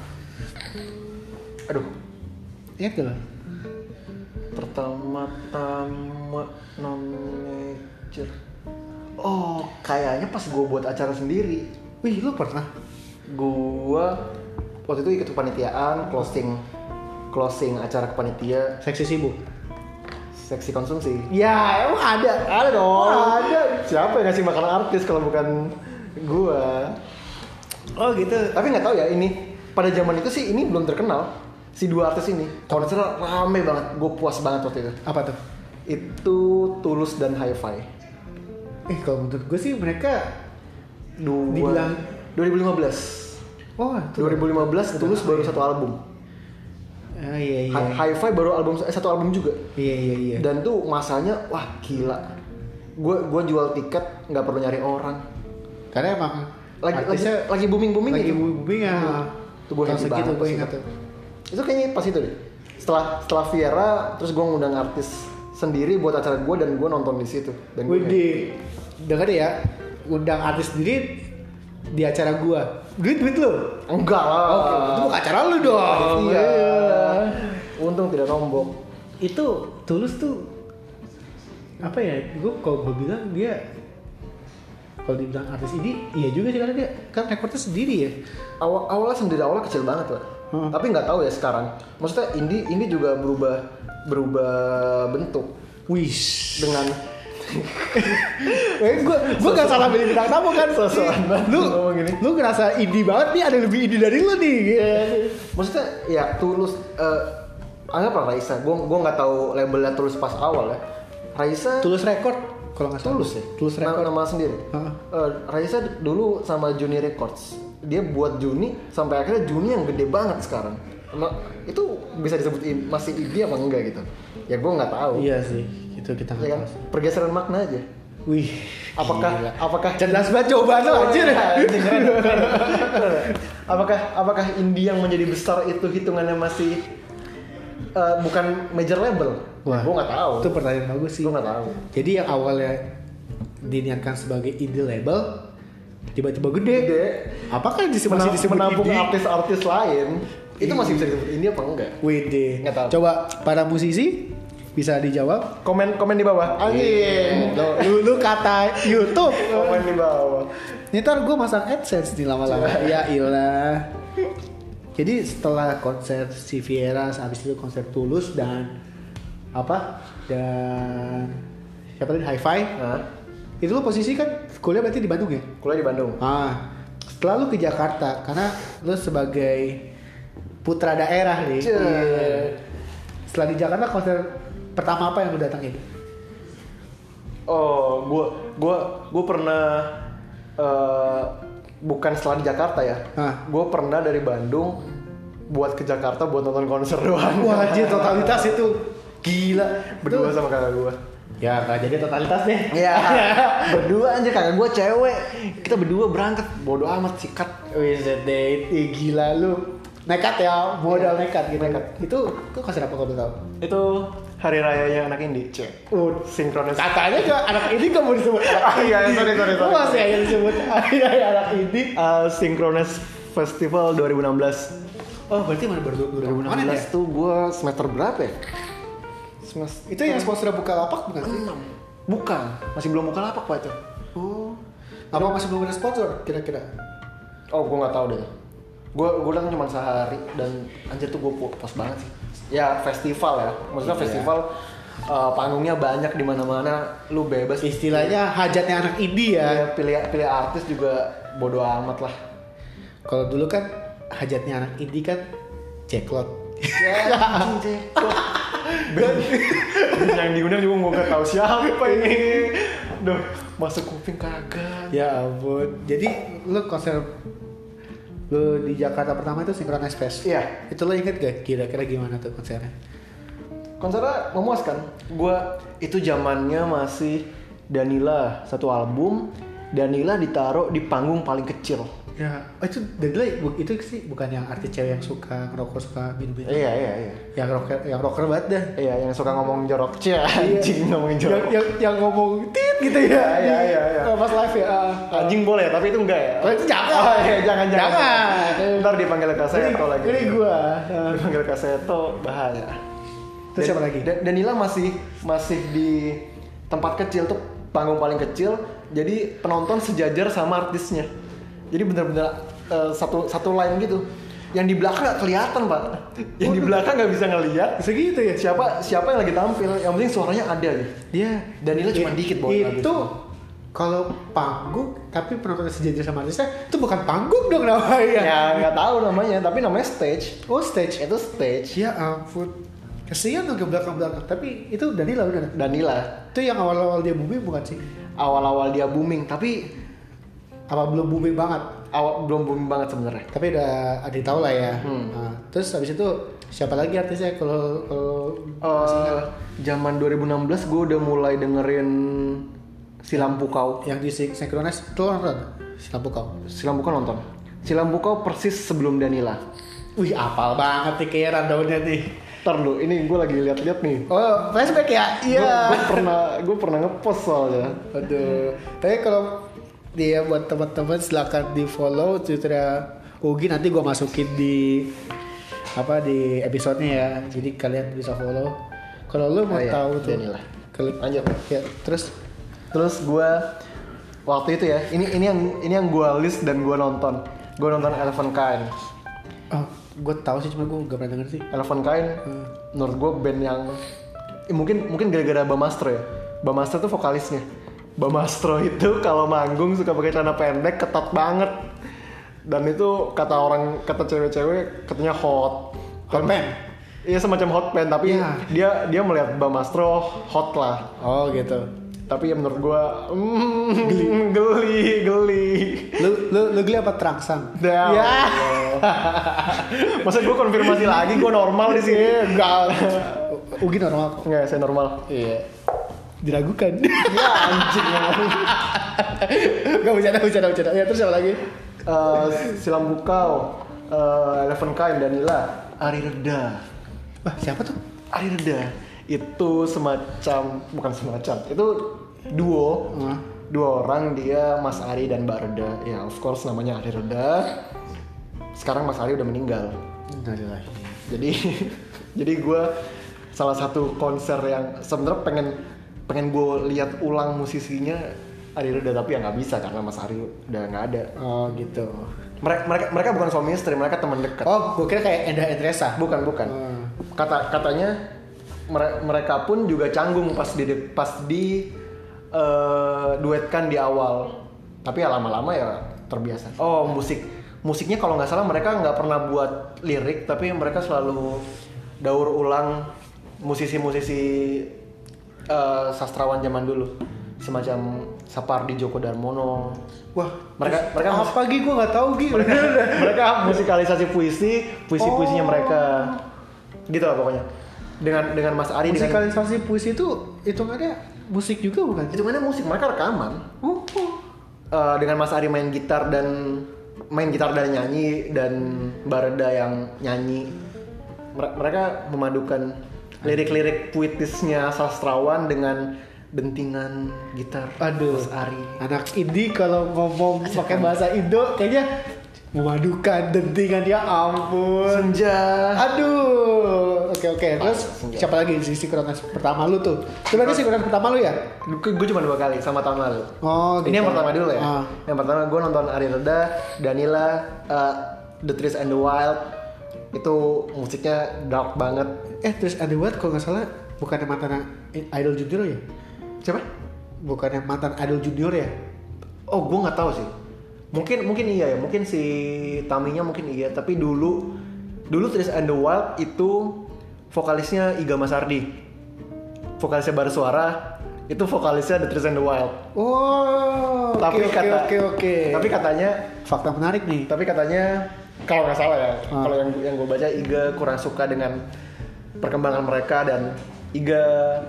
aduh. Ingat gak? Pertama-tama non major. Oh, kayaknya pas gue buat acara sendiri. Wih, lu pernah? Gua waktu itu ikut kepanitiaan closing acara kepanitia Seksi sibuk? seksi konsumsi. Ya, emang ada dong. Ada. Siapa yang ngasih makan artis kalau bukan gua? Oh gitu. Tapi nggak tahu ya ini pada zaman itu sih ini belum terkenal si dua artis ini. Konsernya rame banget. Gue puas banget waktu itu. Apa tuh? Itu Tulus dan Hi-Fi. Kalau menurut gue sih mereka dibilang 2015. oh 2015 Tulus baru satu album. Iya. Hi-Fi baru satu album juga. Iya. Dan tuh masanya wah gila. Gue jual tiket nggak perlu nyari orang. Karena emang Lagi booming lagi gitu. booming ya. Tuh gue happy segitu banget gue pas ingat itu. tuh. Itu kayaknya pas itu deh. Setelah Viera, terus gue ngundang artis sendiri buat acara gue dan gue nonton di situ. Dan gue Wih, denger ya, undang artis sendiri di acara gua. Duit lu? enggak lah. Oke, itu bukan acara lu dong. Iya. Untung tidak nombok. Itu Tulus tuh apa ya? Kalau gue bilang dia kalau dibilang artis ini, iya juga sih karena dia kan rekornya sendiri ya. Awalnya kecil banget Pak. Tapi nggak tahu ya sekarang. Maksudnya indie juga berubah bentuk Wish. dengan gue gak salah pilih bintang tamu kan. Sosokan banget ngomong gini. Lu ngerasa indie banget nih, ada yang lebih indie dari lu nih. Maksudnya ya Tulus anggaplah Raisa. Gue nggak tahu labelnya Tulus pas awal ya. Raisa Tulus Record kalau nggak salah. Tulus ya. Tulus Record. Nama sendiri. Raisa dulu sama Juni Records. Dia buat Juni sampai akhirnya Juni yang gede banget sekarang. Nah, itu bisa disebut masih indie apa enggak gitu? Ya gue nggak tahu. Iya sih, itu kita nggak Ya kan? tahu. Pergeseran makna aja. Wih, Apakah cerdas banget jawaban lo anjir. Apakah indie yang menjadi besar itu hitungannya masih bukan major label? Wah, Gue nggak tahu. Itu pertanyaan bagus sih. Gue nggak tahu. Jadi yang awalnya diniatkan sebagai indie label tiba-tiba gede. Apakah masih disebut Menampung indie? artis-artis lain itu masih bisa disebut indie apa enggak? Wede. Nggak tahu. Coba para musisi bisa dijawab. Komen di bawah. Anjing. Lu kata YouTube. Komen di bawah. Ntar gue masang AdSense nih lama-lama. Ya ilah. Jadi setelah konser si Viera, habis itu konser Tulus dan siapa tadi Hi-Fi. Hah? Itu lo posisi kan kuliah berarti di Bandung ya? Kuliah di Bandung. Setelah lu ke Jakarta, karena lu sebagai putra daerah nih. Setelah di Jakarta konser pertama apa yang lu datangin? Oh, gue pernah bukan setelah di Jakarta ya. Hah? Gue pernah dari Bandung buat ke Jakarta buat nonton konser doang. Wah anjir, totalitas itu gila. Berdua sama kakak gue. Ya nggak jadi totalitas deh. Iya. Berdua aja, kakak gue cewek. Kita berdua berangkat. Bodoh amat, sikat. Wih, date, gila lu. Nekat ya, modal nekat gitu. Nekat. Itu konser apa kalau tahu? Itu hari rayanya anak indie. Cek. Sinkronis. Katanya juga anak ini kamu disebut anak indie. Iya, sorry. Masih aja disebut anak indie. Synchronize Festival 2016. Oh, berarti mana baru 2016 ya? tuh gue semester berapa ya? Semester Itu yang sponsor Bukalapak bukan sih? bukan, masih belum Bukalapak Pak itu. Oh. Apa masih belum ada sponsor kira-kira? Oh, gue nggak tahu deh. Gue datang cuma sehari dan anjir tuh gue puas banget sih. Ya festival ya, maksudnya Iya. festival panggungnya banyak di mana-mana, lu bebas. Istilahnya hajatnya anak indie ya. Ya, pilih artis juga bodo amat lah. Kalau dulu kan hajatnya anak indie kan ceklot. Ya, anjing yang diundang juga gue gak tahu siapa ini. Duh, masuk kuping kagak. Ya ampun. Jadi lu konser lu di Jakarta pertama itu Synchronize Fest. Iya. Itu lo inget gak kira-kira gimana tuh konsernya? Konsernya memuaskan. Gua itu zamannya masih Danila satu album. Danila ditaruh di panggung paling kecil. Ya, itu Danila itu sih bukan yang artis cewek yang suka ngerokok, suka minum-minum. Iya. Yang rocker banget dah. Iya, yang suka ngomong jorok. Anjing ngomongin jorok. Yang ngomong tit gitu ya. Iya. Pas live ya. Anjing boleh, tapi itu enggak ya. Oh, itu jangan. Oh, iya, jangan. Jangan. Ntar dipanggil Kaseto lagi. Ini gua. Dipanggil Kaseto bahaya. Terus siapa lagi? Danila masih di tempat kecil tuh, panggung paling kecil. Jadi penonton sejajar sama artisnya. Jadi bener-bener satu line gitu. Yang di belakang nggak kelihatan Pak. Yang di belakang nggak bisa ngelihat. Segitu ya? Siapa yang lagi tampil. Yang penting suaranya ada gitu. Dia Danila cuma dikit bawa lagu. itu kalau panggung tapi penonton sejajar sama artisnya itu bukan panggung dong namanya. Ya nggak tahu namanya, tapi namanya stage. Oh, stage. Itu stage. Ya ampun. Kesian dong ke belakang-belakang. Tapi itu Danila udah. Danila. Itu yang awal-awal dia booming bukan sih? Awal-awal dia booming, tapi Apa belum booming banget? belum booming banget sebenarnya. Tapi udah ada tahu lah ya. Nah, terus habis itu siapa lagi artisnya kalau Zaman 2016 gue udah mulai dengerin Si Lampu Kau. yang di Synchronize itu lo nonton? Si Lampu Kau. Si Lampu Kau nonton. Si Lampu Kau persis sebelum Danila. Wih, apal banget nih kayak rundownnya nih. Ntar lu, ini gue lagi lihat-lihat nih. Oh, flashback ya? Iya. Gue pernah ngepost soalnya. Aduh. Tapi kalau dia buat teman-teman silakan di follow Twitternya Ugi, nanti gue masukin di di episodenya ya. Jadi kalian bisa follow. Kalau lu mau tahu tuh. Danila. Lanjut. Ya, terus gue waktu itu ya, ini yang gue list dan gue nonton. Gue nonton Elephant Kind. gue tahu sih cuma gue gak pernah denger sih. Elephant Kind menurut gue band yang mungkin gara-gara Bamastro ya. Bamastro tuh vokalisnya. Bamastro itu kalau manggung suka pakai celana pendek, ketat banget. Dan itu kata cewek-cewek katanya hot band. Iya, semacam hot band, tapi Iya. dia melihat Bamastro hot lah. Oh gitu. Tapi ya menurut gue geli. Lu geli apa terangsang? Ya. Masa gue konfirmasi lagi gue normal di sini? Enggak. Ugi normal. Enggak, saya normal. Iya. Diragukan. Ya anjing. Gak bercanda. Ya terus apa lagi? Si Lampu Kau, Elephant Kind, Danila, Ari Reda. Wah, siapa tuh? Ari Reda itu bukan semacam, itu duo. Dua orang, dia Mas Ari dan Mbak Reda. Ya of course namanya Ari Reda. Sekarang Mas Ari udah meninggal. Jadi gue salah satu konser yang sebenarnya pengen gue lihat ulang musisinya Ari Reda, tapi ya nggak bisa karena Mas Ari udah nggak ada. Oh gitu. Mereka bukan suami istri, mereka teman dekat. Oh, gue kira kayak Enda Endresa. Bukan. Katanya mereka pun juga canggung pas di duetkan di awal. Tapi ya lama-lama ya terbiasa. Oh, musiknya kalau nggak salah mereka nggak pernah buat lirik, tapi mereka selalu daur ulang musisi-musisi sastrawan zaman dulu. semacam Sapardi Djoko Darmono. Wah, Mereka apa Gi? Gue nggak tahu Gi. mereka musikalisasi puisinya mereka. Gitu lah pokoknya. Dengan Mas Ari Musikalisasi puisi itu hitungannya musik juga bukan? hitungannya musik, mereka rekaman. Dengan Mas Ari main gitar dan nyanyi dan Barada yang nyanyi. Mereka memadukan lirik-lirik puitisnya sastrawan dengan dentingan gitar. Aduh, Mas Ari. anak indie kalau ngomong pakai bahasa Indo kayaknya memadukan dentingan, ya ampun. Senja. Aduh, oke. Terus Senja. siapa lagi di sinkronis pertama lu tuh? Itu berarti sinkronis pertama lu ya? Gue cuma 2 kali sama tahun lalu. Oh, Ini gitu. yang pertama dulu ya. Ah. Yang pertama gue nonton Ari Reda, Danila, The Trees and the Wild. Itu musiknya dark banget. Terus Underwood kalau nggak salah bukannya mantan Idol Junior ya? Siapa? Bukannya mantan Idol Junior ya? Oh, gue nggak tahu sih. Mungkin iya ya. Mungkin si Taminya mungkin iya. Tapi dulu Trees and the Wild itu vokalisnya Iga Masardi. Vokalisnya Barsuara. Itu vokalisnya The Trees and the Wild. Oh, Tapi oke. Tapi katanya Fakta menarik nih. Tapi katanya kalau nggak salah ya, Ah. kalau yang gue baca Iga kurang suka dengan perkembangan mereka dan Iga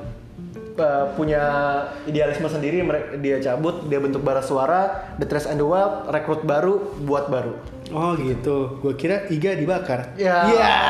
punya idealisme sendiri. Dia cabut, dia bentuk bara suara, The Trees and the Wild, rekrut baru, buat baru. Oh gitu. Gue kira Iga dibakar. Ya.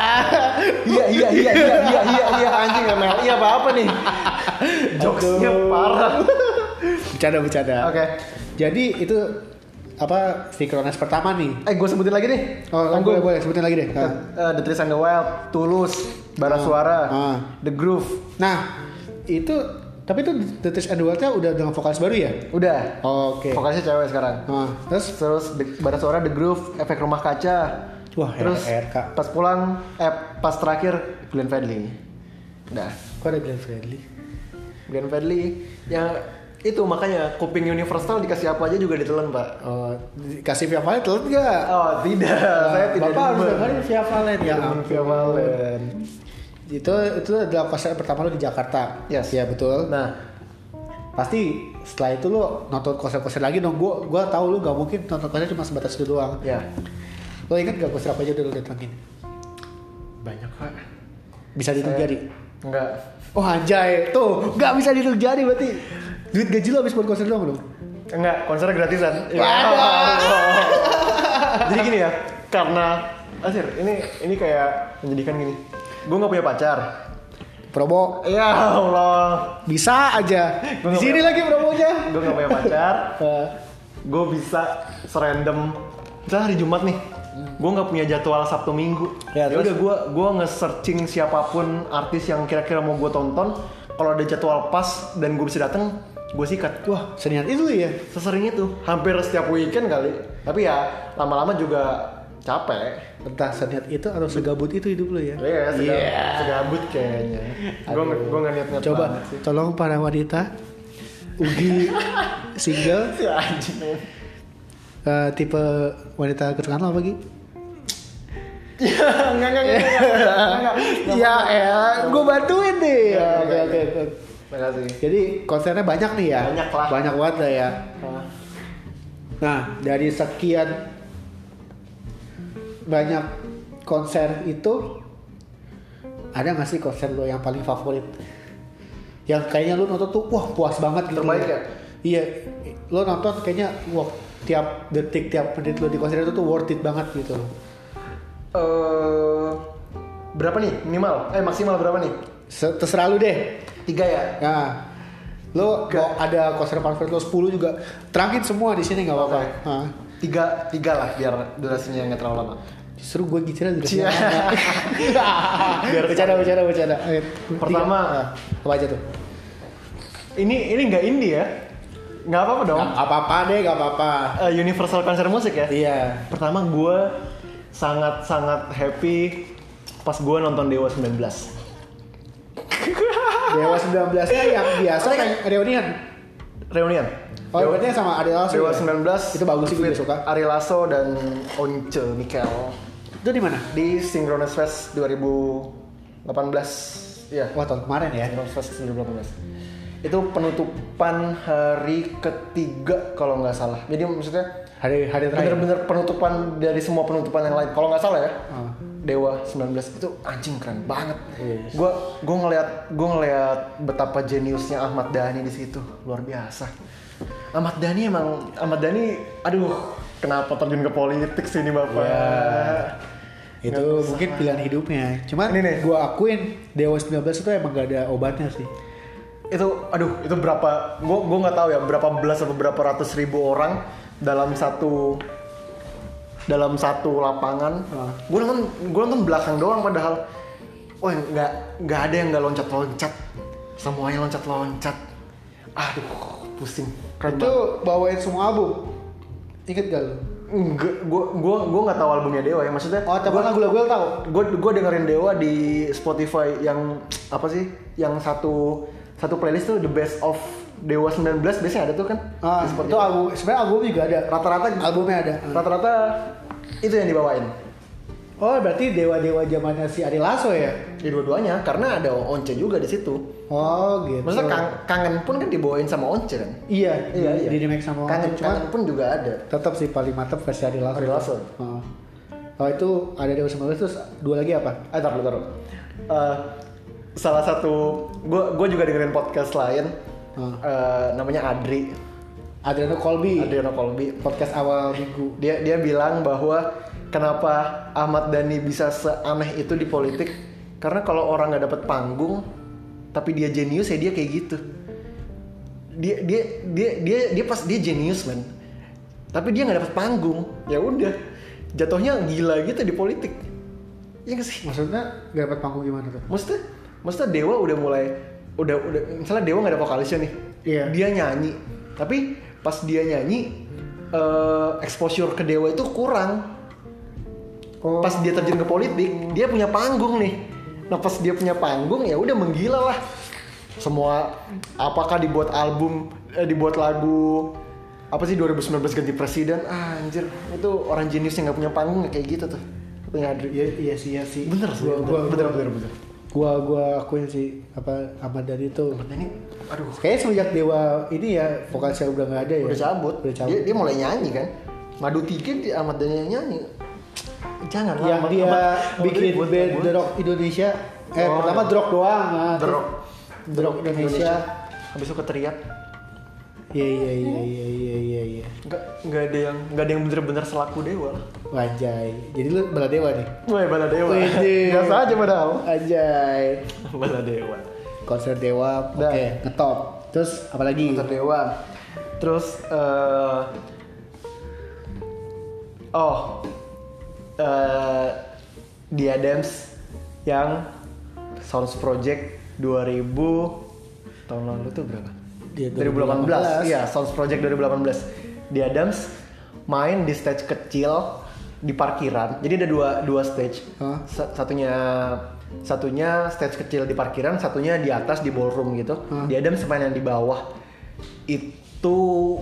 Iya. Iya anjing Mel. Iya apa nih? Jokesnya Aduh. parah. Bercanda. Oke. Jadi itu apa sinkronis pertama nih? Gue sebutin lagi nih. Oh, Tanggung. boleh sebutin lagi deh. The Trees and the Wild, Tulus, Bara Suara, The Groove. Nah, itu tapi itu The Trees and the Wild-nya udah dengan vokalis baru ya? Udah. Oke. Vokalisnya cewek sekarang. Terus Bara Suara, The Groove, Efek Rumah Kaca. Wah, Terus RK. pas terakhir Glenn Fredly. Udah. Kok ada Glenn Fredly? Glenn Fredly yang itu makanya kuping universal dikasih apa aja juga ditelan, Pak. Oh, kasih Via Valen telat nggak? Oh, tidak. Saya tidak Bapak harus demen. dengerin Via Valen ya. Demen Via Valen. Itu adalah konser pertama lo di Jakarta. Yes. Iya betul. Nah, Pasti setelah itu lo nonton konser-konser lagi dong. Gua tahu lo gak mungkin nonton konser cuma sebatas itu doang. ya. Lo ingat gak konser apa aja udah lo datangin? Banyak, Pak. Bisa dihitung jari? Enggak. Oh anjay, tuh gak bisa dihitung jari berarti. Duit gaji lo habis buat konser doang dong? Enggak, konser gratisan. Ya. Waduh. Jadi gini ya, karena Asir, ini kayak menyedihkan gini. Gue nggak punya pacar. Promo Ya Allah. bisa aja. Gua Di nggak sini punya- lagi promonya. Gue nggak punya pacar. Eh, Gue bisa serandom. Misalnya hari Jumat nih, gue nggak punya jadwal Sabtu Minggu. Ya, Ya terus? udah gue nge-searching siapapun artis yang kira-kira mau gue tonton. Kalau ada jadwal pas dan gue bisa datang, gue sikat. Wah, senior itu ya. Sesering itu, hampir setiap weekend kali. Tapi ya lama-lama juga capek. Entah seniat itu atau segabut itu hidup lo ya. Iya, segabut kayaknya. Gue nggak niat-niat Coba banget sih. tolong para wanita Ugi single Si anjing. tipe wanita kesukaan lo apa Gi? Enggak. Ya gue bantuin deh. Nggak, Oke. Makasih. Jadi konsernya banyak nih ya. Banyak lah. Banyak banget lah ya. Nah dari sekian banyak konser itu ada nggak sih konser lo yang paling favorit? Yang kayaknya lo nonton tuh wah puas banget gitu. Terbaik ya? Iya, lo nonton kayaknya wah tiap detik tiap menit lo di konser itu tuh worth it banget gitu. Berapa nih minimal? Maksimal berapa nih? Terserah lu deh. 3 ya? Nah, lo mau ada konser favorit lo 10 juga terangin semua di sini nggak apa-apa. Oke. Nah, 3 lah biar durasinya nggak terlalu lama. justru gue gitu aja Cia. bercanda. Pertama. Apa aja tuh? Ini nggak indie ya? Nggak apa-apa dong. Nggak apa-apa deh, nggak apa-apa. Universal konser musik ya? Iya. Pertama gue sangat happy pas gue nonton Dewa 19. Dewa 19-nya yang biasa kayak reunian. Reunian. Oh, berarti sama Ari Lasso. Dewa ya? 19 Itu bagus sih, gue feat suka. Ari Lasso dan Once Mikel Itu di mana? di Synchronous Fest 2018. Iya. Wah, tahun kemarin ya. Synchronous Fest 2018. Itu penutupan hari ketiga kalau nggak salah. Jadi maksudnya Hari terakhir. bener-bener penutupan dari semua penutupan yang lain. Kalau nggak salah ya. Ah. Dewa 19 itu anjing keren banget. Yes. Gue ngeliat betapa jeniusnya Ahmad Dhani di situ, luar biasa. Ahmad Dhani, aduh, kenapa terjun ke politik sih ini bapak? Ya. Itu Nggak mungkin pilihan hidupnya. Cuman Ini nih. gua akuin Dewa 19 itu emang gak ada obatnya sih. Itu berapa? Gue nggak tahu ya berapa belas atau berapa ratus ribu orang dalam satu lapangan. Gue nonton belakang doang padahal. Wah nggak ada yang nggak loncat, semuanya loncat. Aduh pusing. Keren Itu bawain semua album. Ingat gak lu? Enggak, gue nggak tahu albumnya Dewa ya, maksudnya. Oh, tapi lagu-lagu tahu. Gue dengerin Dewa di Spotify yang apa sih? Yang satu playlist tuh The Best of Dewa 19 biasanya ada tuh kan? Di Spotify. Itu album, sebenarnya album juga ada. Rata-rata Albumnya ada. Rata-rata itu yang dibawain. Oh, berarti dewa-dewa zamannya si Ari Lasso ya? Di dua-duanya karena ada Once juga di situ. Oh, gitu. Maksudnya kangen pun kan dibawain sama Once kan? Iya, Iya. di remake sama Kangen Cuman pun juga ada. tetap sih paling mantap versi Ari Lasso. Ari Lasso. Oh. Oh, itu ada Dewa 19 terus dua lagi apa? Taruh. Salah satu, gue juga dengerin podcast lain, namanya Adriano Colby. podcast Awal minggu. dia bilang bahwa kenapa Ahmad Dhani bisa seaneh itu di politik karena kalau orang nggak dapet panggung tapi dia jenius ya dia kayak gitu. Dia pas dia jenius man, tapi dia nggak dapet panggung ya udah jatuhnya gila gitu di politik. Ya nggak sih? Maksudnya gak dapat panggung gimana tuh? Maksudnya Dewa udah misalnya Dewa nggak ada vokalisnya nih. Iya. Dia nyanyi tapi pas dia nyanyi exposure ke Dewa itu kurang. Oh. Pas dia terjun ke politik, dia punya panggung nih. Nah pas dia punya panggung ya udah menggila lah. Semua apakah dibuat album, dibuat lagu apa sih 2019 ganti presiden, anjir itu orang jenius yang nggak punya panggung kayak gitu tuh. Punya Adri. Iya sih. Bener. Gua akuin sih apa Ahmad Dhani itu. Ahmad Dhani, aduh, Kayaknya semenjak Dewa ini ya vokalisnya udah nggak ada ya. udah cabut. Dia mulai nyanyi kan. Madu 3 di Ahmad Dhani yang nyanyi. Jangan lah. Yang dia bikin band The Rock Indonesia. Pertama The Rock doang. The Rock Indonesia. Habis itu keteriak. Iya. Nggak ada yang bener-bener selaku Dewa. Wajay. Jadi lu bela Dewa nih. Wah, bala Dewa. Widih. Biasa aja padahal. Anjay. Bala Dewa. Konser Dewa, Dah. oke, ngetop. Terus apa lagi? Konser Dewa. Terus The Adams yang Sounds Project 2000 tahun lalu tuh berapa? 2018. Iya, Sounds Project 2018. The Adams main di stage kecil di parkiran. Jadi ada dua stage. Hah? Satunya stage kecil di parkiran, satunya di atas di ballroom gitu. The Adams main yang di bawah. Itu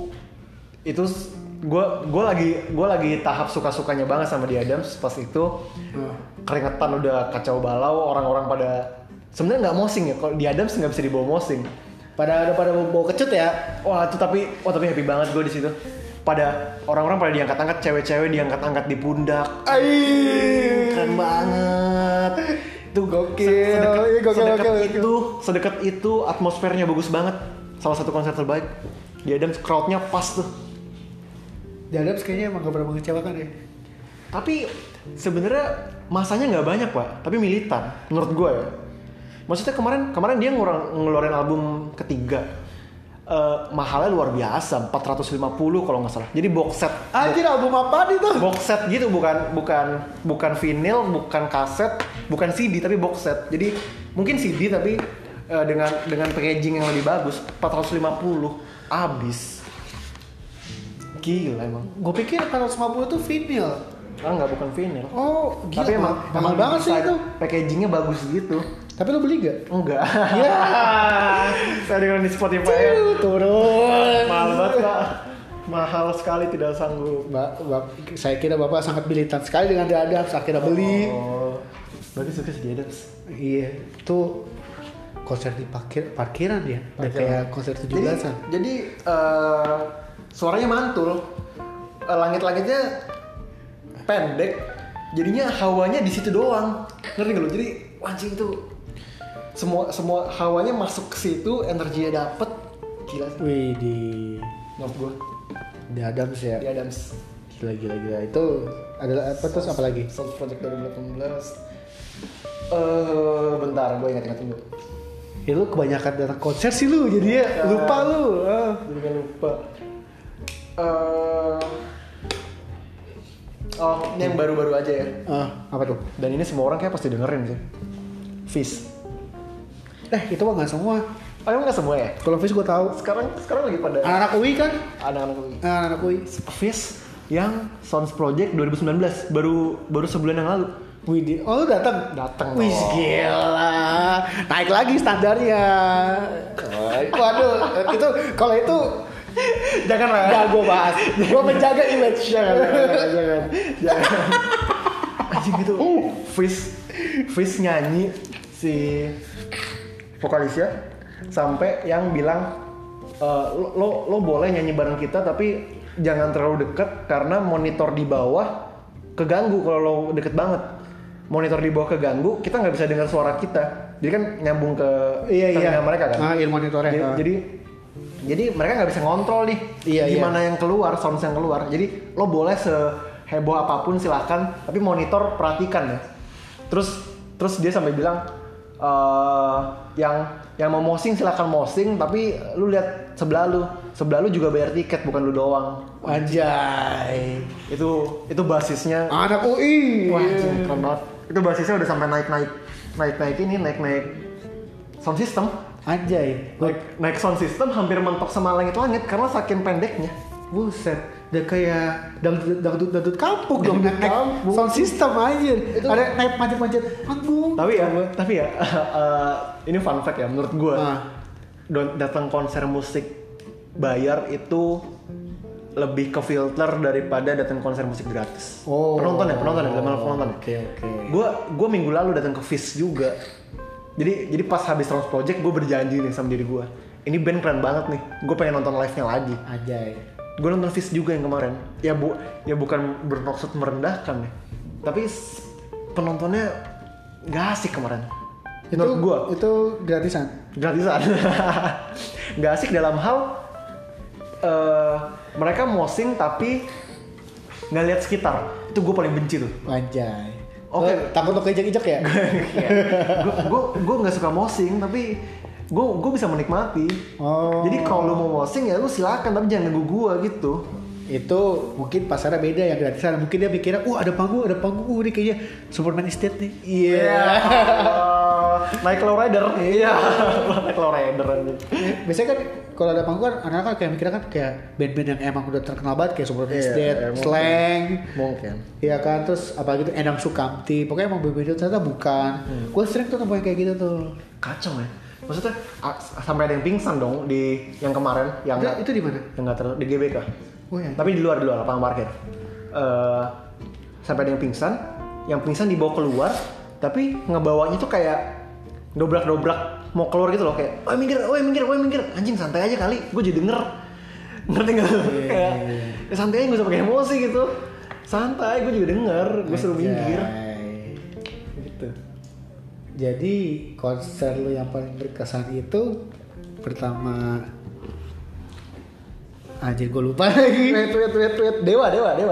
gue lagi tahap suka-sukanya banget sama The Adams pas itu. Keringetan udah kacau balau, orang-orang pada sebenarnya nggak mosing ya. Kalau The Adams nggak bisa dibawa mosing. Pada bawa kecut ya. Wah tapi happy banget gue di situ. Pada orang-orang pada diangkat-angkat, cewek-cewek diangkat-angkat di pundak. Keren banget. Itu Gokil. Sedekat itu atmosfernya bagus banget. Salah satu konser terbaik. The Adams crowd-nya pas tuh. The Adams kayaknya emang gak pernah mengecewakan ya. Tapi sebenarnya masanya nggak banyak pak, tapi militan menurut gue ya. Maksudnya kemarin dia ngeluarin album ketiga, mahalnya luar biasa, 450 kalau nggak salah. Jadi box set. Anjir, album apa itu? Box set gitu, bukan vinyl, bukan kaset, bukan CD tapi box set. Jadi mungkin CD tapi dengan packaging yang lebih bagus, 450 habis. Gila emang. Gue pikir 450 itu vinyl. Enggak, bukan vinyl. Oh, gila. Tapi emang banget sih itu. Packagingnya bagus gitu. Tapi lo beli gak? Enggak. Ya. Saya dengerin di Spotify. Turun. Mahal banget pak. Mahal sekali, tidak sanggup. Saya kira bapak sangat militan sekali dengan The Adams. Akhirnya beli. Oh, berarti suka si The Adams. Iya. Tuh konser di parkiran ya, udah kayak konser 17-an. Jadi suaranya mantul, langit-langitnya pendek, jadinya hawanya di situ doang. Ngerti gak lu? Jadi anjing itu semua hawanya masuk ke situ, energinya dapet, gila sih. Wih di Menurut gua The Adams ya. di Adams. Gila. Itu adalah apa terus apa lagi? Sound Project 2018. Bentar, gue ingat dulu. Ya lu kebanyakan datang konser sih lu, jadinya lupa lu. Jadi kan lupa. Oh, ini yang baru-baru aja ya. Apa tuh? Dan ini semua orang kayak pasti dengerin sih. Fish. Itu mah nggak semua. Oh, emang nggak semua ya? Kalau Fish gue tahu. Sekarang lagi pada Anak-anak UI kan? anak-anak Anak-anak UI. Fish yang Sounds Project 2019 baru sebulan yang lalu. Wih, oh lu datang? Datang. Wih, gila. Naik lagi standarnya. Waduh, itu kalau itu Jangan lah. gak gue bahas. Gue menjaga image. Jangan. Anjing gitu. Fish nyanyi si vokalisnya sampai yang bilang lo boleh nyanyi bareng kita tapi jangan terlalu deket karena monitor di bawah keganggu kalau lo deket banget. Monitor di bawah keganggu, kita nggak bisa dengar suara kita. Jadi kan nyambung ke telinga mereka kan. Iya monitornya. Jadi mereka nggak bisa ngontrol nih gimana yang keluar, sound yang keluar. Jadi lo boleh seheboh apapun silakan, tapi monitor perhatikan ya. Terus dia sampai bilang yang mau mosing silakan mosing, tapi lu lihat sebelah lu juga bayar tiket, bukan lu doang. Anjay. Itu basisnya. Anak UI. Wah, keren banget. Itu basisnya udah sampai naik sound system. Anjay. Naik sound system hampir mentok sama langit-langit karena saking pendeknya. Buset. Udah kayak dangdut kampung dong. Dangdut Naik kampung. sound system aja. Itu- Ada naik manjat-manjat panggung. Tapi ya ini fun fact ya menurut gue. Datang konser musik bayar itu lebih ke filter daripada datang konser musik gratis. Penonton ya, dalam hal penonton. Oke. Gue minggu lalu datang ke Fish juga. Jadi pas habis Sounds Project gue berjanji nih sama diri gue. Ini band keren banget nih. Gue pengen nonton live-nya lagi. Anjay. Gue nonton Fish juga yang kemarin. Ya bukan bermaksud merendahkan ya. Tapi penontonnya gak asik kemarin. Menurut gue. Itu gratisan. Gak asik dalam hal mereka mosing tapi nggak lihat sekitar. Itu gue paling benci tuh. Anjay. Oke. Takut lo keinjak-injak ya? Gue nggak suka mosing tapi gue bisa menikmati. Jadi kalau lu mau mosing ya lu silakan tapi jangan ganggu gue gitu. Itu mungkin pasarnya beda ya, gratisan. Mungkin dia mikirnya, ada panggung, ini kayaknya Superman Estate nih. Iya. Naik lowrider. Iya. Naik lowrider aja. Biasanya kan kalau ada panggung kan anak-anak kan kayak mikirnya kan kayak band-band yang emang udah terkenal banget kayak Superman Estate, Slang. Mungkin. Iya kan, terus apa gitu Endang Sukamti. Pokoknya emang band-band itu ternyata bukan. Gue sering tuh nemuin kayak gitu tuh. Kacau ya. Maksudnya sampai ada yang pingsan dong di yang kemarin yang Itu di mana? Yang nggak di GBK. Oh ya. Tapi di luar lapangan parkir. Sampai ada yang pingsan dibawa keluar, tapi ngebawanya tuh kayak dobrak mau keluar gitu loh kayak, minggir, anjing santai aja kali, gue jadi denger, ngerti nggak? Kayak santai aja, gue usah pakai emosi gitu, santai, gue juga denger, gue suruh minggir. Gitu. Jadi konser lu yang paling berkesan itu pertama. Anjir gue lupa lagi. Wait. Dewa.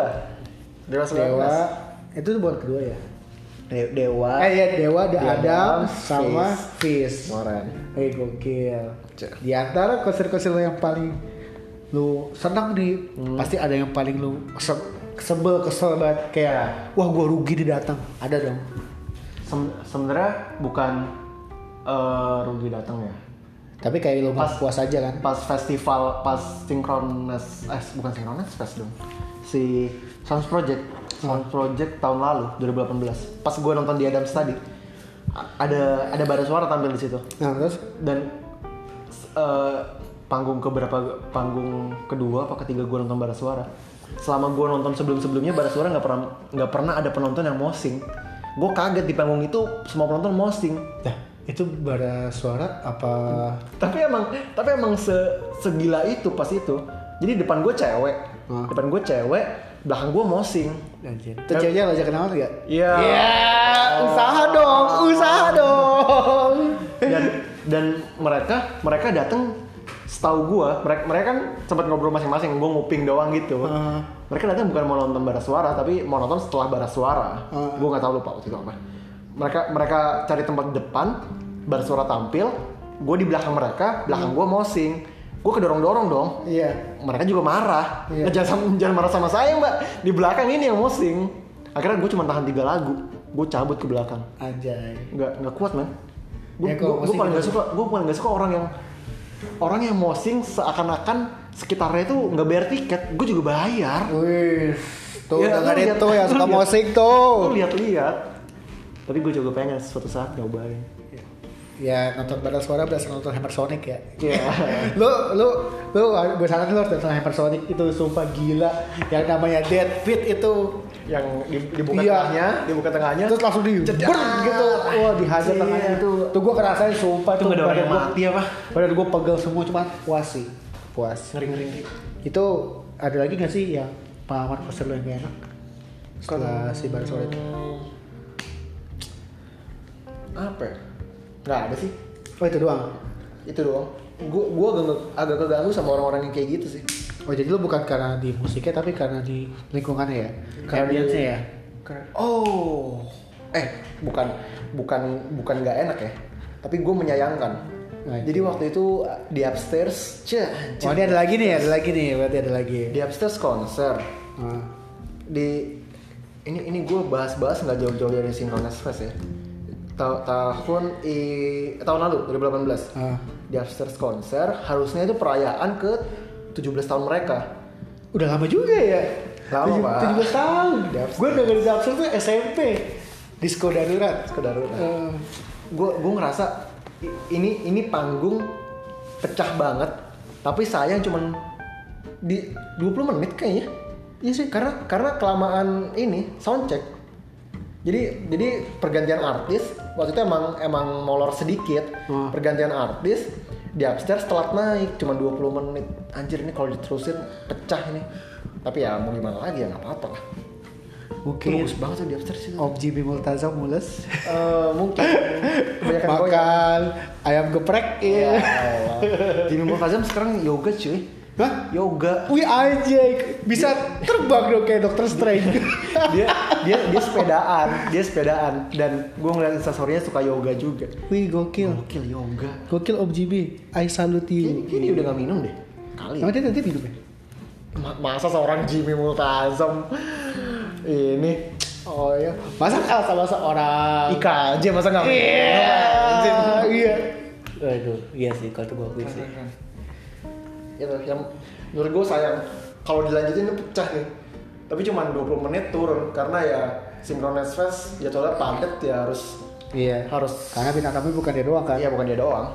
Itu buat kedua ya? Dewa. Dewa, The Adams sama Fish. Keren. Gokil. Di antara konser-konser lu yang paling lu senang nih, pasti ada yang paling lu kesel banget kayak, wah gue rugi datang. Ada dong. Sebenarnya bukan rugi datang ya. Tapi kayak lu puas aja kan? Pas festival, pas Synchronize, bukan Synchronize Fest dong. Si Sounds Project tahun lalu 2018. Pas gue nonton di Adams tadi, ada Bara Suara tampil di situ. Nah, terus Dan panggung kedua apa ketiga gue nonton Bara Suara. Selama gue nonton sebelumnya Bara Suara nggak pernah ada penonton yang mosing. Gue kaget di panggung itu semua penonton mosing. Itu bara suara apa? Tapi emang segila itu pas itu. Jadi depan gue cewek, belakang gue mosing. Anjir. Itu ceweknya ngajak kenalan gak? Iya. Usaha dong. Dan mereka datang setahu gue, mereka kan sempat ngobrol masing-masing, gue nguping doang gitu. Mereka datang bukan mau nonton bara suara, tapi mau nonton setelah bara suara. Gue nggak tahu lupa waktu itu apa. Mereka cari tempat depan, bara suara tampil, gue di belakang mereka, belakang gue mosing. Gue kedorong-dorong dong. Iya. Mereka juga marah. Iya. Jangan marah sama saya mbak. Di belakang ini yang mosing. Akhirnya gue cuma tahan 3 lagu. Gue cabut ke belakang. Anjay. Nggak kuat man. Gue Ya, kalau mosing paling gitu. nggak suka orang yang mosing seakan-akan sekitarnya itu nggak bayar tiket. Gue juga bayar. Wih. Tuh Ya, lu dengerin lihat- tuh yang lu suka lihat. musik tuh. Lu lihat-lihat. Tapi gue juga pengen suatu saat nyobain. Ya nonton bara suara berasa nonton Hammer Sonic ya. Iya. lu gue saranin lu harus nonton Hammer Sonic itu sumpah gila. Yang namanya Dead Beat itu Yang dibuka Iya. tengahnya. terus langsung di Jedar. ber gitu. Wah dihajar Iya. tangannya itu. Tuh gue ngerasain sumpah Itu tuh nggak ada orang yang gua- mati apa? Badan gue pegel semua cuman puas sih. Puas. Ngeri. Itu ada lagi gak sih yang pengalaman konser lu yang gak enak? Setelah si bara suara itu. Apa ya? Nggak ada sih. Oh itu doang. Itu doang. Gue agak keganggu sama orang-orang yang kayak gitu sih. Oh jadi lu bukan karena di musiknya tapi karena di lingkungannya ya? Karena Ambience di- ya? Oh, bukan nggak enak ya. Tapi gue menyayangkan. Nah, Jadi waktu itu di upstairs, Oh ini ada lagi nih, berarti ada lagi. di upstairs konser. Ah. Di ini gue bahas-bahas nggak jauh-jauh dari Synchronous Fest ya. Tahun lalu 2018 Ah. di upstairs konser harusnya itu perayaan ke 17 tahun mereka. Udah lama juga ya? Lama, Pak. 17 tahun. Di upstairs. Gue dengerin di upstairs tuh SMP. Disco darurat. Gue ngerasa ini panggung pecah banget, tapi sayang cuman di 20 menit kayaknya. Iya sih, karena kelamaan ini soundcheck. Jadi pergantian artis waktu itu emang molor sedikit. Pergantian artis di upstairs telat naik cuma 20 menit. Anjir ini kalau diterusin pecah ini. Tapi ya mau gimana lagi ya nggak apa-apa lah. Mungkin Bagus banget tuh di upstairs itu. Om Jimmy Multazam mules. Mungkin kebanyakan goyang. Makan ayam geprek. Ya Iya. Allah. Jimmy Multazam sekarang yoga cuy. Hah? Yoga. Wih anjay, bisa terbang dong kayak Doctor Strange. dia sepedaan dan gue ngeliat instastorynya suka yoga juga. Wih gokil. Gokil yoga. Gokil Om Jimmy, I salute you. Kayaknya dia udah gak minum deh. Kali. Emang dia nanti minum ya? Masa seorang Jimmy Multazam ini Oh iya. Masa kalah sama seorang Ika aja masa nggak? Iya. Aduh, iya sih kalau itu gue akui sih. Itu yang menurut gue sayang kalau dilanjutin itu pecah nih. Tapi cuma 20 menit turun karena ya Synchronous Fest jadwalnya padat ya harus Iya. harus Karena bintang tamu bukan dia doang kan? iya bukan dia doang.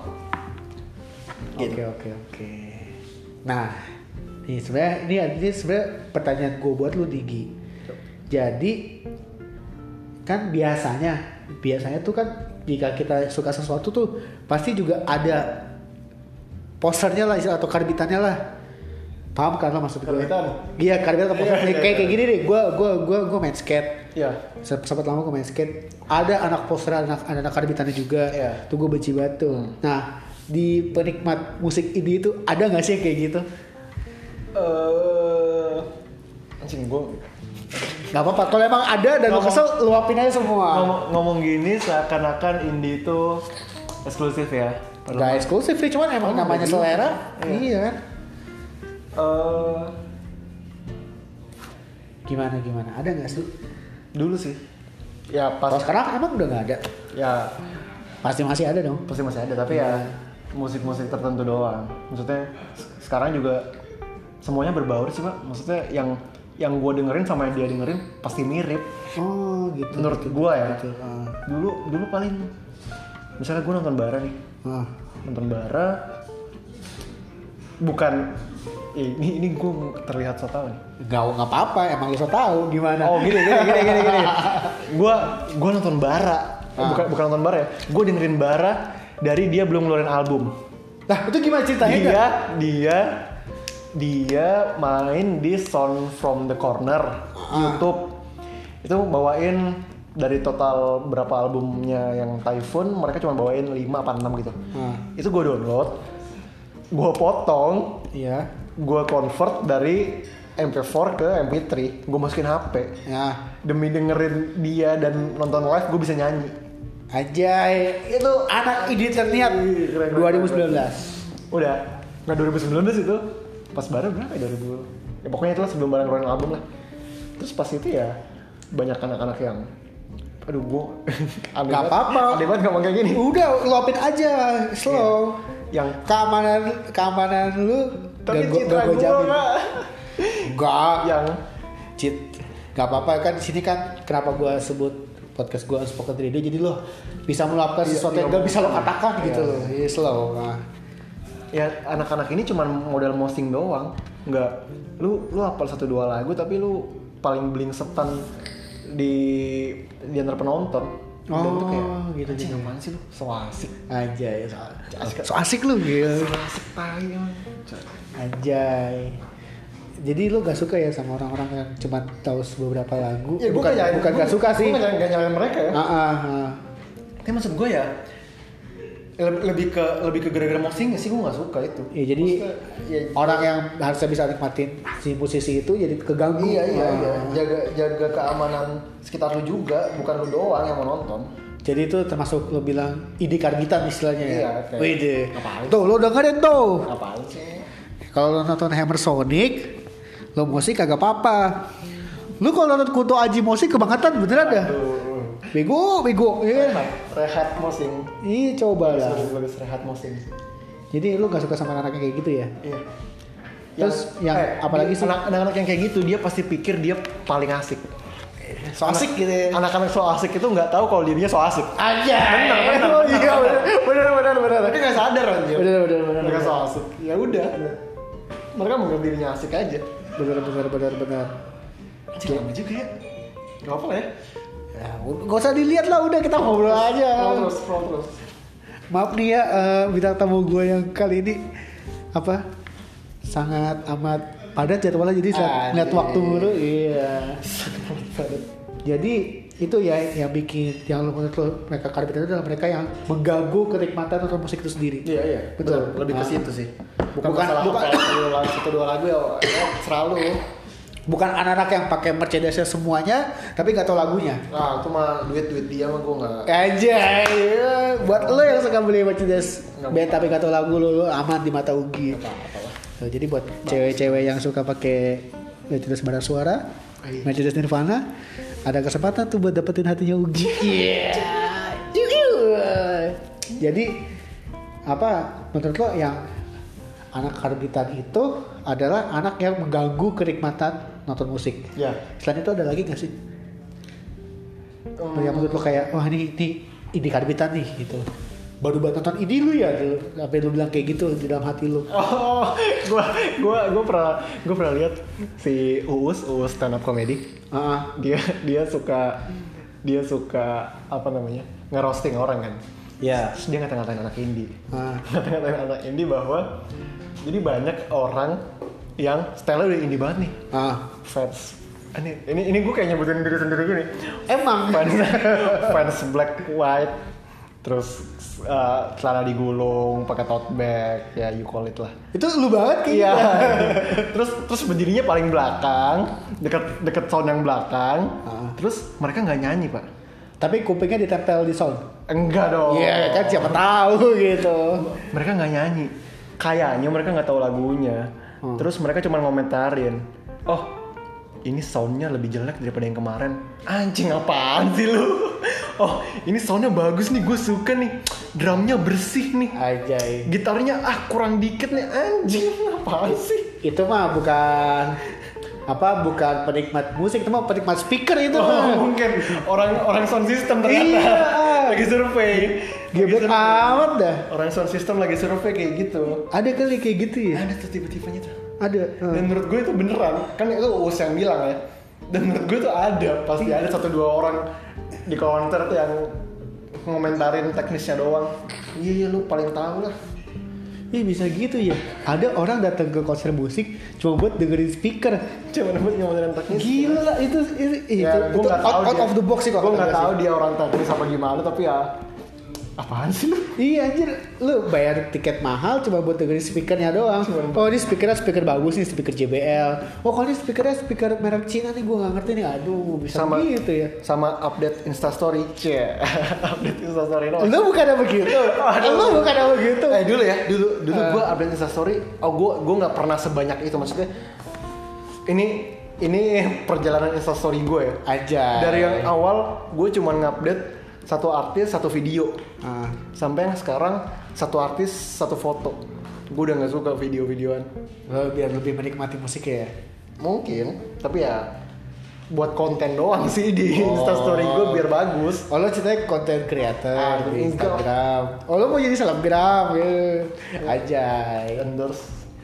Oke. Nah, ini sebenarnya pertanyaan gue buat lu Digi. Jadi kan biasanya tuh kan jika kita suka sesuatu tuh pasti juga ada posternya lah atau karbitannya lah. Paham kan lo maksud gue? Karbitan? Iya, karbitan atau poster. Kayak gini nih, gue main skate. Iya. Sempat lama gue main skate. Ada anak poster, anak karbitannya juga. Iya. Tuh gue benci banget tuh. Nah, di penikmat musik indie itu ada nggak sih yang kayak gitu? Anjing gue Gak apa-apa, kalau emang ada dan lo kesel, luapin aja semua. ngomong gini seakan-akan indie itu eksklusif ya. Gak eksklusif sih, cuman emang namanya gitu. selera. Iya. Iya kan? Gimana? Ada nggak sih? Dulu sih. Ya pas Kalau sekarang emang udah nggak ada. ya Pasti masih ada dong. pasti masih ada tapi ya musik-musik tertentu doang. Maksudnya sekarang juga semuanya berbaur sih, Pak. Maksudnya yang gue dengerin sama yang dia dengerin pasti mirip. Oh gitu. Menurut gitu, gue ya. gitu. Dulu paling misalnya gue nonton bara nih. Nonton bara bukan ini gue terlihat so tau nih. Nggak apa-apa, emang lu so tahu gimana. Oh gini. Gue nonton bara bukan nonton Bara ya. Gue dengerin Bara dari dia belum ngeluarin album. Nah itu gimana ceritanya? Dia main di Sound from the Corner YouTube. Itu bawain dari total berapa albumnya yang Typhoon, mereka cuma bawain 5 apa 6 gitu. Itu gue download, gue potong, Iya. gue convert dari MP4 ke MP3, gue masukin HP. Ya. Demi dengerin dia dan nonton live, gue bisa nyanyi. Ajay, itu anak ide terniat 2019. Udah, nggak 2019 itu, pas baru berapa ya 2000? Ya pokoknya itulah sebelum barang keluarin album lah. Terus pas itu ya banyak anak-anak yang, aduh gue, Gak apa-apa. aneh banget ngomong kayak gini. Udah, luapin aja, slow. Yang Keamanan lu tapi gua citra gue jamin. nggak. Enggak. Yang Gak apa-apa kan di sini kan kenapa gua sebut podcast gua Unspoken Radio, jadi lo bisa meluapkan sesuatu yang gak bisa lo katakan gitu loh. Iya, slow. Nah. ya anak-anak ini cuma modal mosing doang, nggak lu hafal 1-2 lagu tapi lu paling blingsetan di antara penonton. Dan itu kayak gitu anjing apaan sih lu, so asik. Anjay, so asik lu gitu. So asik tai emang. Anjay. Jadi lu gak suka ya sama orang-orang yang cuma tahu beberapa lagu? Ya, bukan gak suka sih. Gue gak nyalain mereka ya. Tapi maksud gue ya lebih ke gara-gara mosing sih gue gak suka itu. Ya jadi ya, orang yang harusnya bisa nikmatin si musisi itu jadi keganggu. Iya. Jaga keamanan sekitar lu juga, bukan lu doang yang mau nonton. Jadi itu termasuk lo bilang ide karbitan istilahnya ya. Iya, kayak Wede. apaan Tuh lo dengerin tuh. Apaan sih? Kalau lo nonton Hammer Sonic, lo musik kagak apa-apa. Lu kalau nonton Kunto Aji musik kebangetan beneran dah. Bego. Iya. Rehat mosing. Ih coba lah. Bagus rehat mosing. Jadi lu gak suka sama anak-anak yang kayak gitu ya? Iya. Terus yang apalagi sih? Anak-anak yang kayak gitu dia pasti pikir dia paling asik. So asik gitu ya. Anak-anak so asik itu nggak tahu kalau dirinya so asik. Aja. Bener. Oh, iya bener. Mereka nggak sadar aja. Bener. Mereka so asik. Ya udah. Mereka menganggap dirinya asik aja. Bener. Anjir lama juga ya. Gak apa lah ya. Ya, gak usah dilihat lah, udah kita ngobrol aja. Terus. Maaf nih ya, bintang tamu gue yang kali ini sangat amat padat jadwalnya, jadi lihat waktu dulu. Iya. Jadi itu ya yang bikin yang menurut lo mereka karbitan itu adalah mereka yang mengganggu kenikmatan nonton musik itu sendiri. Iya. Betul. Lebih ke situ sih. Bukan bukan 1-2 lagu ya selalu. Bukan anak-anak yang pakai merchandise semuanya tapi nggak tahu lagunya. Nah, itu mah duit dia mah gue nggak. Anjay, buat lo yang suka beli merchandise band tapi nggak tahu lagu lo aman di mata Ugi. Apa-apa. Jadi buat cewek-cewek yang suka pakai merchandise Bara Suara, merchandise Nirvana, ada kesempatan tuh buat dapetin hatinya Ugi. Jadi menurut lo yang anak karbitan itu adalah anak yang mengganggu kenikmatan nonton musik. Ya. Selain itu ada lagi nggak sih? Yang menurut lo kayak wah ini indie karbitan nih gitu. Baru buat nonton indie lu ya, sampai lu bilang kayak gitu di dalam hati lu. Oh, gue pernah lihat si Uus stand up comedy. Dia suka ngerosting orang kan. Ya. Terus dia ngata-ngatain anak indie. Ngata-ngatain anak indie bahwa jadi banyak orang yang style-nya udah indie banget nih. Fans. Ini gue kayak nyebutin diri sendiri gini. Emang fans Black White, terus celana digulung, pakai tote bag, ya you call it lah. itu lu banget kayaknya. Iya. terus berdirinya paling belakang, deket sound yang belakang. Terus mereka nggak nyanyi pak. Tapi kupingnya ditempel di sound. Enggak dong. Iya kan siapa tahu gitu. Mereka nggak nyanyi. Kayaknya mereka nggak tahu lagunya. Terus mereka cuma ngomentarin. Oh, ini soundnya lebih jelek daripada yang kemarin. Anjing apaan sih lu? Oh, ini soundnya bagus nih, gue suka nih. Drumnya bersih nih. Ajay. Gitarnya kurang dikit nih. Anjing apaan sih? Itu mah bukan penikmat musik, itu mah penikmat speaker itu. Mungkin orang sound system ternyata. Iya. Lagi survei. Gebet amat dah. Orang sound system lagi survei kayak gitu. Ada kali kayak gitu ya? Ada tuh tiba-tibanya tuh. Ada. Dan menurut gue itu beneran. Kan itu Uus yang bilang ya. Dan menurut gue tuh ada. Pasti ada 1-2 orang di counter tuh yang ngomentarin teknisnya doang. Iya lu paling tahu lah. Ih bisa gitu ya. Ada orang datang ke konser musik cuma buat dengerin speaker. Cuma buat ngomentarin teknis. Gila itu Ya, gue nggak tahu out of the box sih kok. Gue nggak tahu dia orang teknis apa gimana, tapi ya apaan sih lu? Iya anjir, lu bayar tiket mahal cuma buat dengerin speakernya doang. Oh ini speakernya speaker bagus nih, speaker JBL. Oh kalau ini speakernya speaker merek Cina nih, gue nggak ngerti nih. Aduh bisa Sama- gitu ya. Sama update Instastory, update Instastory doang. Lu bukan apa gitu. Lu bukan apa gitu. Dulu gue update Instastory. Oh gue nggak pernah sebanyak itu, maksudnya. Ini perjalanan Instastory gue ya. Aja. Dari yang awal gue cuma ngupdate satu artis satu video, sampai yang sekarang satu artis satu foto. Gue udah nggak suka video-videoan. Lo biar lebih menikmati musik ya. Mungkin, tapi ya buat konten doang sih di Instastory gue biar bagus. Oh lo ceritanya konten creator di enggak. Instagram. Oh lo mau jadi selebgram ya. Ajay. Endorse.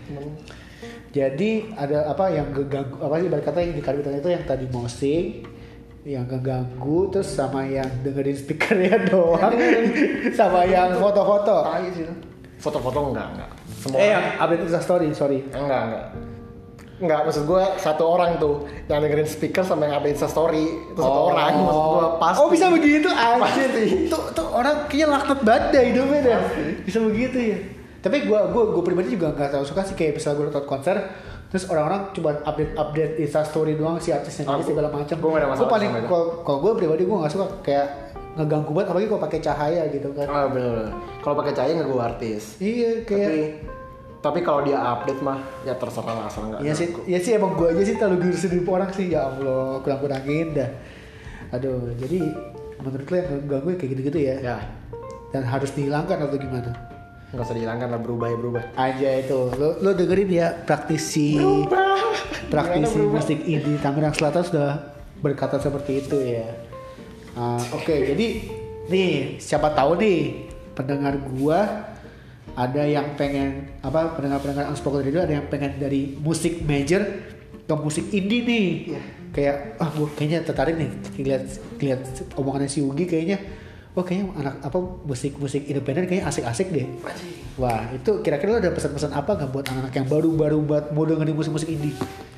Jadi ada apa yang ngeganggu, apa sih ibarat kata yang di karbitanya itu yang tadi musik yang ngeganggu, terus sama yang dengerin speakernya doang, sama yang foto-foto. Tai sih. Foto-foto enggak. Semua Yang update Instastory, sorry. Enggak, maksud gue satu orang tuh yang dengerin speaker sama yang update Instastory itu satu orang, maksud gue pasti. Oh bisa begitu aja. Pasti. Tuh orang kayaknya laknat badai hidupnya dah. Bisa begitu ya. Tapi gue pribadi juga nggak terlalu suka sih, kayak misalnya gue nonton konser terus orang-orang cuma update Instastory doang si artisnya jadi segala macam. Gue nggak ada masalah. Gue paling sama itu. kalau gue pribadi gue nggak suka kayak ngeganggu banget, apalagi kalau pakai cahaya gitu kan. Ah bener. Kalau pakai cahaya nggak gue artis. Iya kayak. Tapi kalau dia update mah ya terserah lah, asal nggak. Ya sih emang gue aja sih terlalu gurusin orang sih, ya Allah kurang-kurangin dah. Aduh, jadi menurut lo yang ganggu kayak gitu-gitu ya? Ya, Dan harus dihilangkan atau gimana? nggak usah dihilangkan lah, berubah. Aja itu, lo dengerin ya praktisi musik indie Tangerang Selatan sudah berkata seperti itu ya. Oke, jadi nih siapa tahu nih pendengar gua ada yang pengen apa, pendengar Unspoken Radio ada yang pengen dari musik major ke musik indie nih. Kayak gue kayaknya tertarik nih lihat omongannya si Ugi, kayaknya kayaknya anak apa musik independen kayaknya asik-asik deh. Wah itu kira-kira lo ada pesan-pesan apa nggak buat anak-anak yang baru buat mau dengerin musik indie?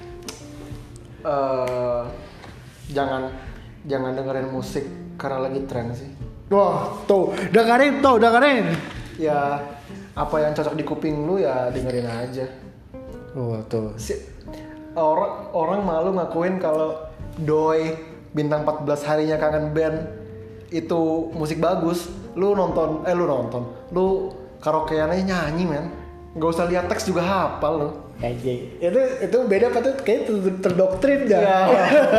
Jangan dengerin musik karena lagi tren sih. Wah tuh dengerin. Ya apa yang cocok di kuping lu ya dengerin aja. Oh tuh. Orang malu ngakuin kalau Doi bintang 14 harinya kangen band itu musik bagus. Lu karaokeannya nyanyi men, nggak usah lihat teks juga hafal lu. Anjay. Itu beda apa tuh, kayak terdoktrin dah. Ya.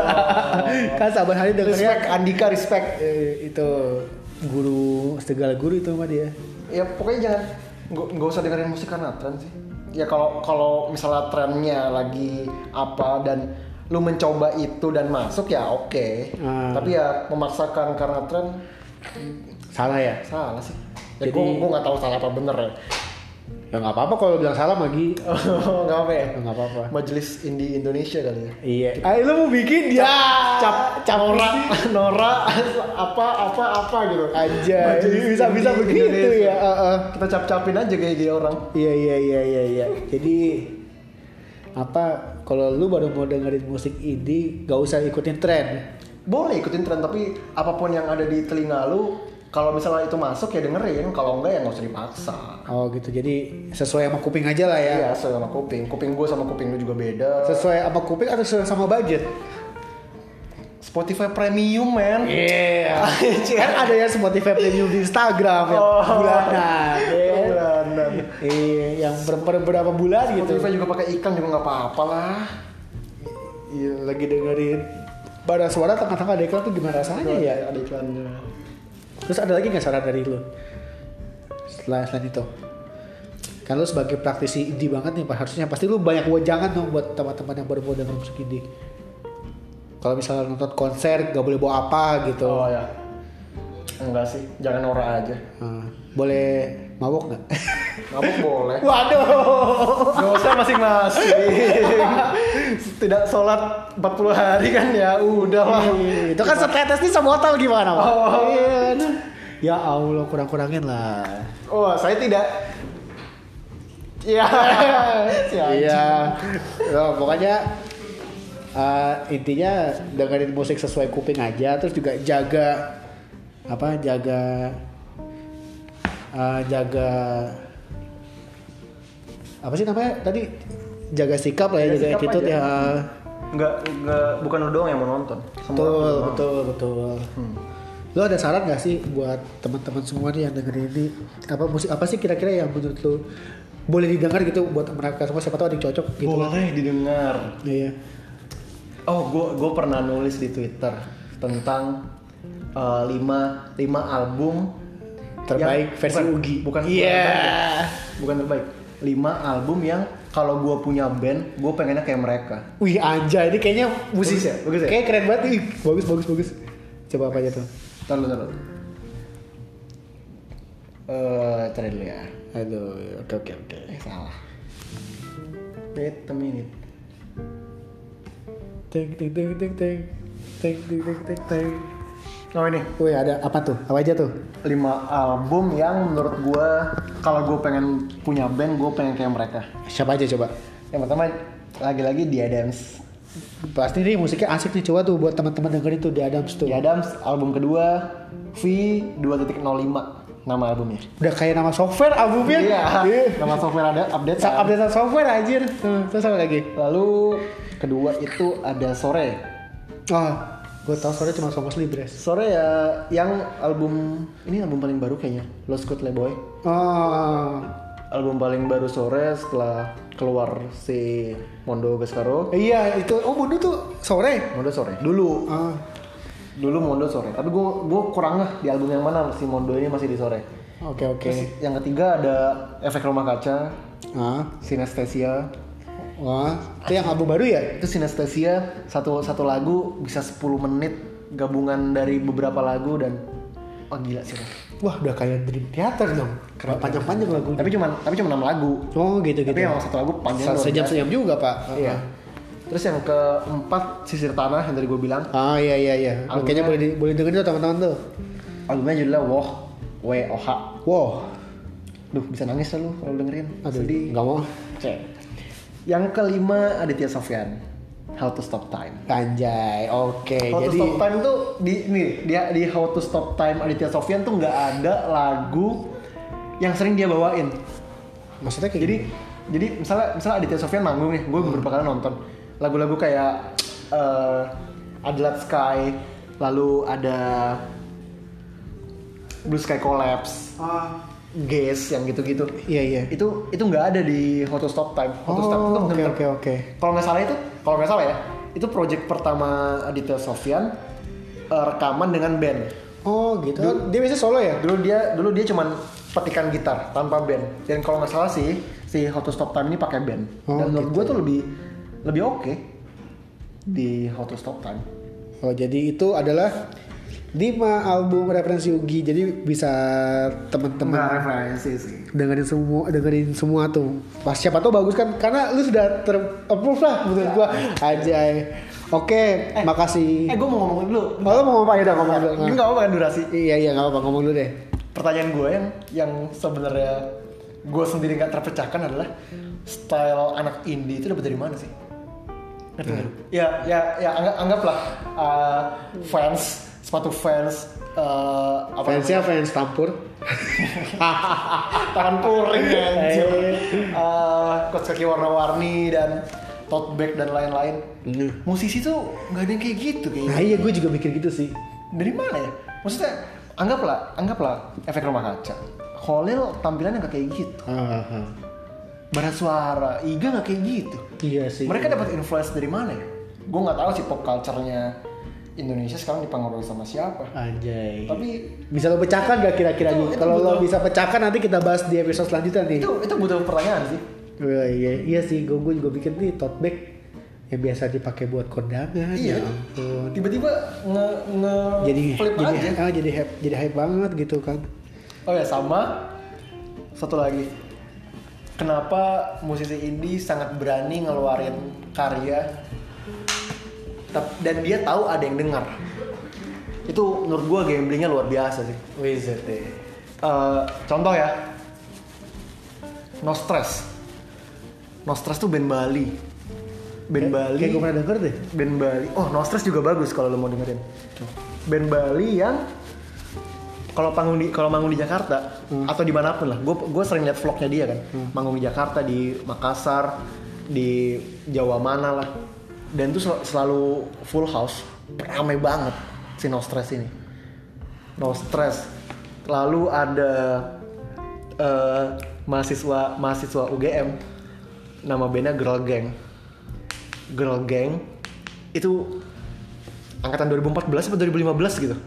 Kan saban hari dengernya Respect Andika, respect. Itu guru, segala guru itu sama dia. Ya pokoknya nggak usah dengerin musik karena tren sih. Ya kalau misalnya trennya lagi apa dan lu mencoba itu dan masuk ya oke. Tapi ya memaksakan karena tren Salah ya? salah sih. Ya Jadi- gue nggak tahu salah apa bener ya. Ya nggak apa-apa kalau bilang salah Magi. Nggak apa ya. Nggak apa-apa. Majelis Indie Indonesia kali ya. Iya. Ayo lu mau bikin dia. Cap Nora apa gitu. aja. Majelis Bisa Indie begitu Indonesia. ya. Kita cap-capin aja kayak dia orang. Iya. Jadi apa kalau lu baru mau dengerin musik indie gak usah ikutin tren. Boleh ikutin tren tapi apapun yang ada di telinga lu, kalau misalnya itu masuk ya dengerin, kalau enggak ya nggak usah dipaksa. Oh gitu. Jadi sesuai sama kuping aja lah ya. Iya, sesuai sama kuping. Kuping gue sama kuping lu juga beda. Sesuai sama kuping atau sesuai sama budget? Spotify Premium, man. Iya. Kan ada ya Spotify Premium di Instagram yang bulanan. Ya. Bulanan. Iya, yang berapa bulan gitu. Spotify juga pakai iklan juga nggak apa-apa lah. Iya, lagi dengerin bara suara tengah-tengah ada iklan tuh gimana rasanya ya? Ada iklannya. Terus ada lagi nggak saran dari lu? Selain itu, kan lu sebagai praktisi indie banget nih, harusnya pasti lu banyak wejangan dong buat teman-teman yang baru mau denger musik indie. Kalau misalnya nonton konser gak boleh bawa apa gitu. Oh ya. Enggak sih, jangan norak aja. Boleh mabok nggak? Mabuk boleh. Waduh. Gak usah masing-masing. Tidak sholat 40 hari kan ya udah lah. Itu kan setetes nih sama hotel gimana Pak? Oh. Iya. Ya Allah, kurang-kurangin lah. Oh, saya tidak. Iya. Iya. Nah, pokoknya intinya dengerin musik sesuai kuping aja, terus juga jaga apa sih namanya tadi, jaga sikap lah ya, jaga attitude ya. Enggak, bukan lu doang yang mau nonton. Betul. Lo ada saran nggak sih buat teman-teman semua nih yang dengerin ini, musik apa sih kira-kira yang menurut lo boleh didengar gitu buat mereka semua, siapa tahu ada yang cocok gitu. Boleh didengar. Iya. Oh, gue pernah nulis di Twitter tentang 5 album Terbaik versi Ugi. Bukan terbaik. 5 album yang kalau gue punya band, gue pengennya kayak mereka. Wih anjay, ini kayaknya musisi Bagus ya? kayak keren banget nih. Bagus. Coba apa aja tuh? Taruh. Cari dulu ya. Aduh, oke. Salah. Wait a minute. Ting. Oh ini. Wih ada apa tuh? Apa aja tuh? 5 album yang menurut gue, kalau gue pengen punya band, gue pengen kayak mereka. Siapa aja coba? Yang pertama lagi-lagi The Adams. Pasti nih musiknya asik nih, coba tuh buat teman-teman dengerin tuh The Adams tuh. The Adams album kedua V 2.05 nama albumnya. Udah kayak nama software albumnya. Iya. Nama software ada update. Update software anjir. Terus apa lagi? Lalu kedua itu ada Sore. Oh, gue tau Sore cuma Somos Libres. Sore ya yang album paling baru kayaknya, Los Good Boy. Oh. Album paling baru Sore setelah keluar si Mondo Gascaro. Iya itu. Oh Mondo tuh Sore. Mondo Sore. Dulu. Ah. Dulu Mondo Sore. Tapi gue kurang di album yang mana si Mondo ini masih di Sore. Oke. Terus yang ketiga ada Efek Rumah Kaca. Synesthesia. Wah, itu yang album baru ya? Itu Synesthesia, satu lagu bisa 10 menit gabungan dari beberapa lagu dan gila sih. Wah, udah kayak Dream Theater dong. Panjang-panjang lagunya. Tapi cuma 6 lagu. Oh, gitu. Tapi yang satu lagu panjang. Sejam juga, Pak. Iya. Terus yang keempat Sisir Tanah yang tadi gue bilang. Ah, iya. Kayaknya boleh dengerin tuh teman-teman tuh. Albumnya judulnya Woh, WOH. Wow. Duh, bisa nangis lah lu kalau dengerin. Aduh, sedih. nggak mau. Yang kelima Aditya Sofyan, How to Stop Time. Anjay, oke. How to Jadi Stop Time tuh di How to Stop Time Aditya Sofyan tuh nggak ada lagu yang sering dia bawain. Maksudnya kayak jadi misalnya Aditya Sofyan manggung nih, gue beberapa kali nonton lagu-lagu kayak Adlat Sky, lalu ada Blue Sky Collapse. Guess yang gitu-gitu. Iya. Itu nggak ada di How to Stop Time. How to Stop itu bener. Oke. Kalau nggak salah ya, itu project pertama Aditya Sofyan rekaman dengan band. Oh gitu. Dia biasa solo ya? Dulu dia cuman petikan gitar tanpa band. Dan kalau nggak salah sih si How to Stop Time ini pakai band. Dan menurut gue tuh lebih oke di How to Stop Time. Oh jadi itu adalah 5 album referensi Ugi, jadi bisa teman-teman referensi sih. dengerin semua tuh. Pas siapa tahu bagus kan, karena lu sudah ter-approve lah menurut gua. Ajay. Oke, makasih. Gue mau ngomong dulu. Oh, lu mau ngomong apa ya? Ngomong dulu. Ini nggak apa-apa kan durasi. Iya, nggak apa-apa, ngomong dulu deh. Pertanyaan gue yang sebenarnya gue sendiri nggak terpecahkan adalah style anak indie itu dapat dari mana sih? Ngerti nggak? Ya anggaplah sepatu fans fansnya fans tampur tangan puring anjir, kaos kaki warna-warni dan tote bag dan lain-lain. Musisi tuh nggak ada yang kayak gitu kayaknya. Nah iya, gue juga mikir gitu sih. Dari mana ya? Maksudnya anggaplah Efek Rumah Kaca. Kholil tampilannya nggak kayak gitu. Barat Suara, Iga nggak kayak gitu. Iya sih. Mereka dapat influence dari mana ya? Gue nggak tahu sih pop culture-nya Indonesia sekarang dipengaruhi sama siapa. Anjay. Tapi bisa lo pecahkan gak kira-kira nih? Kalau lo bisa pecahkan nanti kita bahas di episode selanjutnya nih. Itu butuh pertanyaan sih. Iya sih, gue juga bikin nih tote bag yang biasa dipakai buat kondangan. Iya. Ya ampun. Tiba-tiba jadi flip aja. Jadi hype banget gitu kan. Oh ya, sama satu lagi. Kenapa musisi indie sangat berani ngeluarin karya dan dia tahu ada yang dengar. Itu menurut gue gamblingnya luar biasa sih. Wizard. Contoh ya, No Stress. No Stress tuh band Bali. Band Bali. Kayak gue pernah denger deh. Band Bali. Oh, No Stress juga bagus kalau lo mau dengerin. Band Bali yang kalau manggung di Jakarta atau dimanapun lah, gue sering liat vlognya dia kan, manggung di Jakarta, di Makassar, di Jawa mana lah, dan tuh selalu full house, ramai banget si No Stress ini. No Stress. Lalu ada mahasiswa UGM, nama bandnya Girl Gang. Girl Gang itu angkatan 2014 atau 2015 gitu.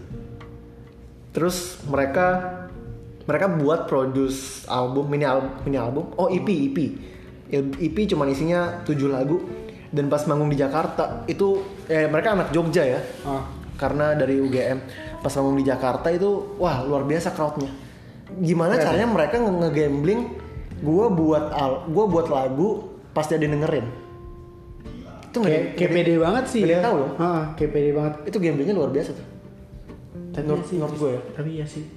Terus mereka buat produce album, mini album, EP cuman isinya 7 lagu. Dan pas manggung di Jakarta itu mereka anak Jogja ya, karena dari UGM. Pas manggung di Jakarta itu wah luar biasa crowdnya. Gimana caranya mereka nge-gambling gue buat lagu pas dia dengerin. Itu kayak pede banget sih ya. Tahu dong. Kayak pede banget. Itu gamblingnya luar biasa tuh. Tapi Menurut gue ya. Tapi iya sih.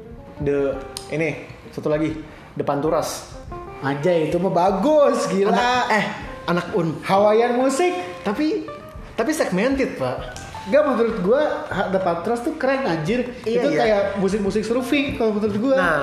Ini satu lagi, The Panturas. Anjay, itu mah bagus, gila. Anak Hawaiian musik. tapi segmented, Pak. Gak, menurut gua The Panturas tuh keren anjir. Iya, itu iya. kayak musik-musik surfing kalau menurut gua. Nah,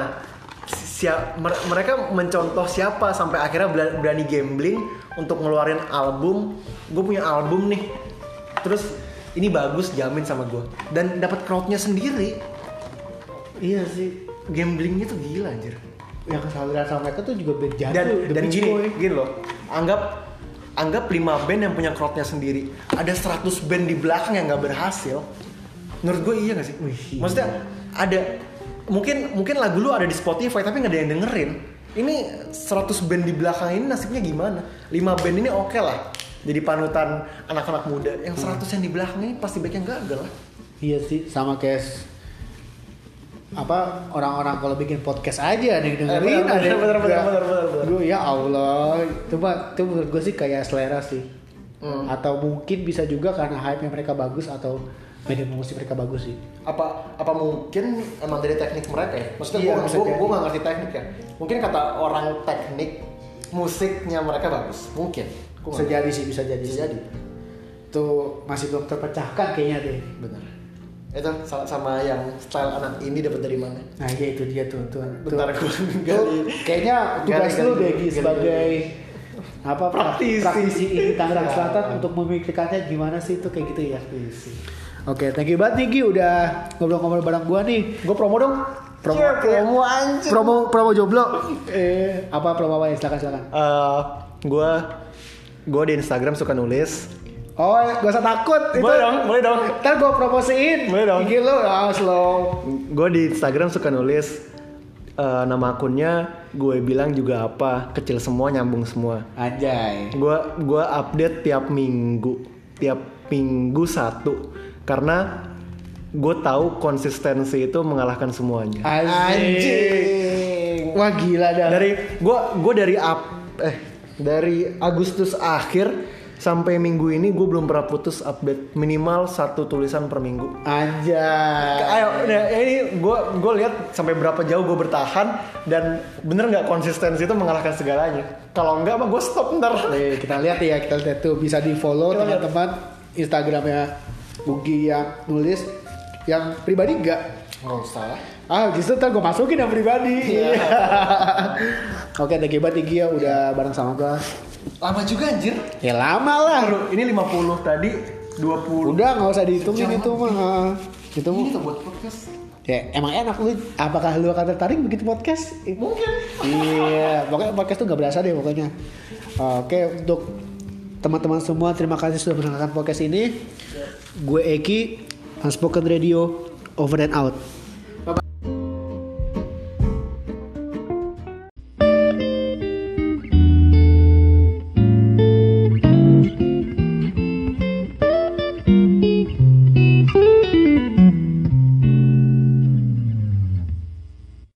mereka mencontoh siapa sampai akhirnya berani gambling untuk ngeluarin album. Gue punya album nih. Terus ini bagus, jamin sama gue. Dan dapat crowdnya sendiri. Iya sih. Gamblingnya tuh gila anjir. Yang kesalahan sama mereka tuh juga band jadul. Dan gini loh. Anggap 5 band yang punya crowdnya sendiri. Ada 100 band di belakang yang nggak berhasil. Menurut gue iya nggak sih? Maksudnya ada mungkin lagu lu ada di Spotify tapi nggak ada yang dengerin. Ini 100 band di belakang ini nasibnya gimana? 5 band ini oke lah. Jadi panutan anak-anak muda. Yang 100 yang di belakang ini pasti banyak yang gagal lah. Iya sih, sama kayak orang-orang kalau bikin podcast aja ada yang dengerin, ada yang bener. Gue ya Allah, itu menurut gue sih kayak selera sih. Atau mungkin bisa juga karena hype-nya mereka bagus atau media musik mereka bagus sih. Apa mungkin emang dari teknik mereka ya? Maksudnya Iya, gue nggak ngerti teknik ya. Mungkin kata orang teknik musiknya mereka bagus. Mungkin. Bisa jadi. Itu masih belum terpecahkan kayaknya deh. Benar. Itu sama yang style anak indie dapat dari mana? Nah iya itu dia tuh. Bentar gue Kayaknya tugas lu Degi sebagai praktisi ini Tangerang Selatan untuk memikirkannya gimana sih itu kayak gitu ya. Oke, thank you banget nih Gi udah ngobrol-ngobrol bareng gua nih. Gua promo dong. Promo anjir. Promo jomblo. Promo apa ya? Silakan. Gue di Instagram suka nulis. Oh, gak usah takut. Boleh dong. Ntar gue promosiin. Boleh dong. IG lo, slow. Gue di Instagram suka nulis. Nama akunnya gue bilang juga apa, kecil semua nyambung semua. Anjay. Gue update tiap minggu 1 karena gue tahu konsistensi itu mengalahkan semuanya. Anjing. Wah gila dah. Dari Agustus akhir sampai minggu ini gue belum pernah putus update, minimal 1 tulisan per minggu. Anjay. Ayo, ini gue lihat sampai berapa jauh gue bertahan dan bener nggak konsistensi itu mengalahkan segalanya. Kalau enggak mah gue stop ntar. Kita lihat tuh bisa di follow teman-teman Instagramnya Ugi yang nulis, yang pribadi nggak usah. Justru ntar gue masukin yang pribadi. Oke, thank you banget Igi ya udah bareng sama gue. Lama juga anjir. Ya lama lah. Ini 50 tadi 20. Udah nggak usah dihitungin itu mah. Itu Ini tuh buat podcast. Ya emang enak lu. Apakah lu akan tertarik begitu podcast? Mungkin. Iya, pokoknya podcast tuh nggak berasa deh pokoknya. Oke, untuk teman-teman semua terima kasih sudah mendengarkan podcast ini. Gue Eki, Unspoken Radio, over and out.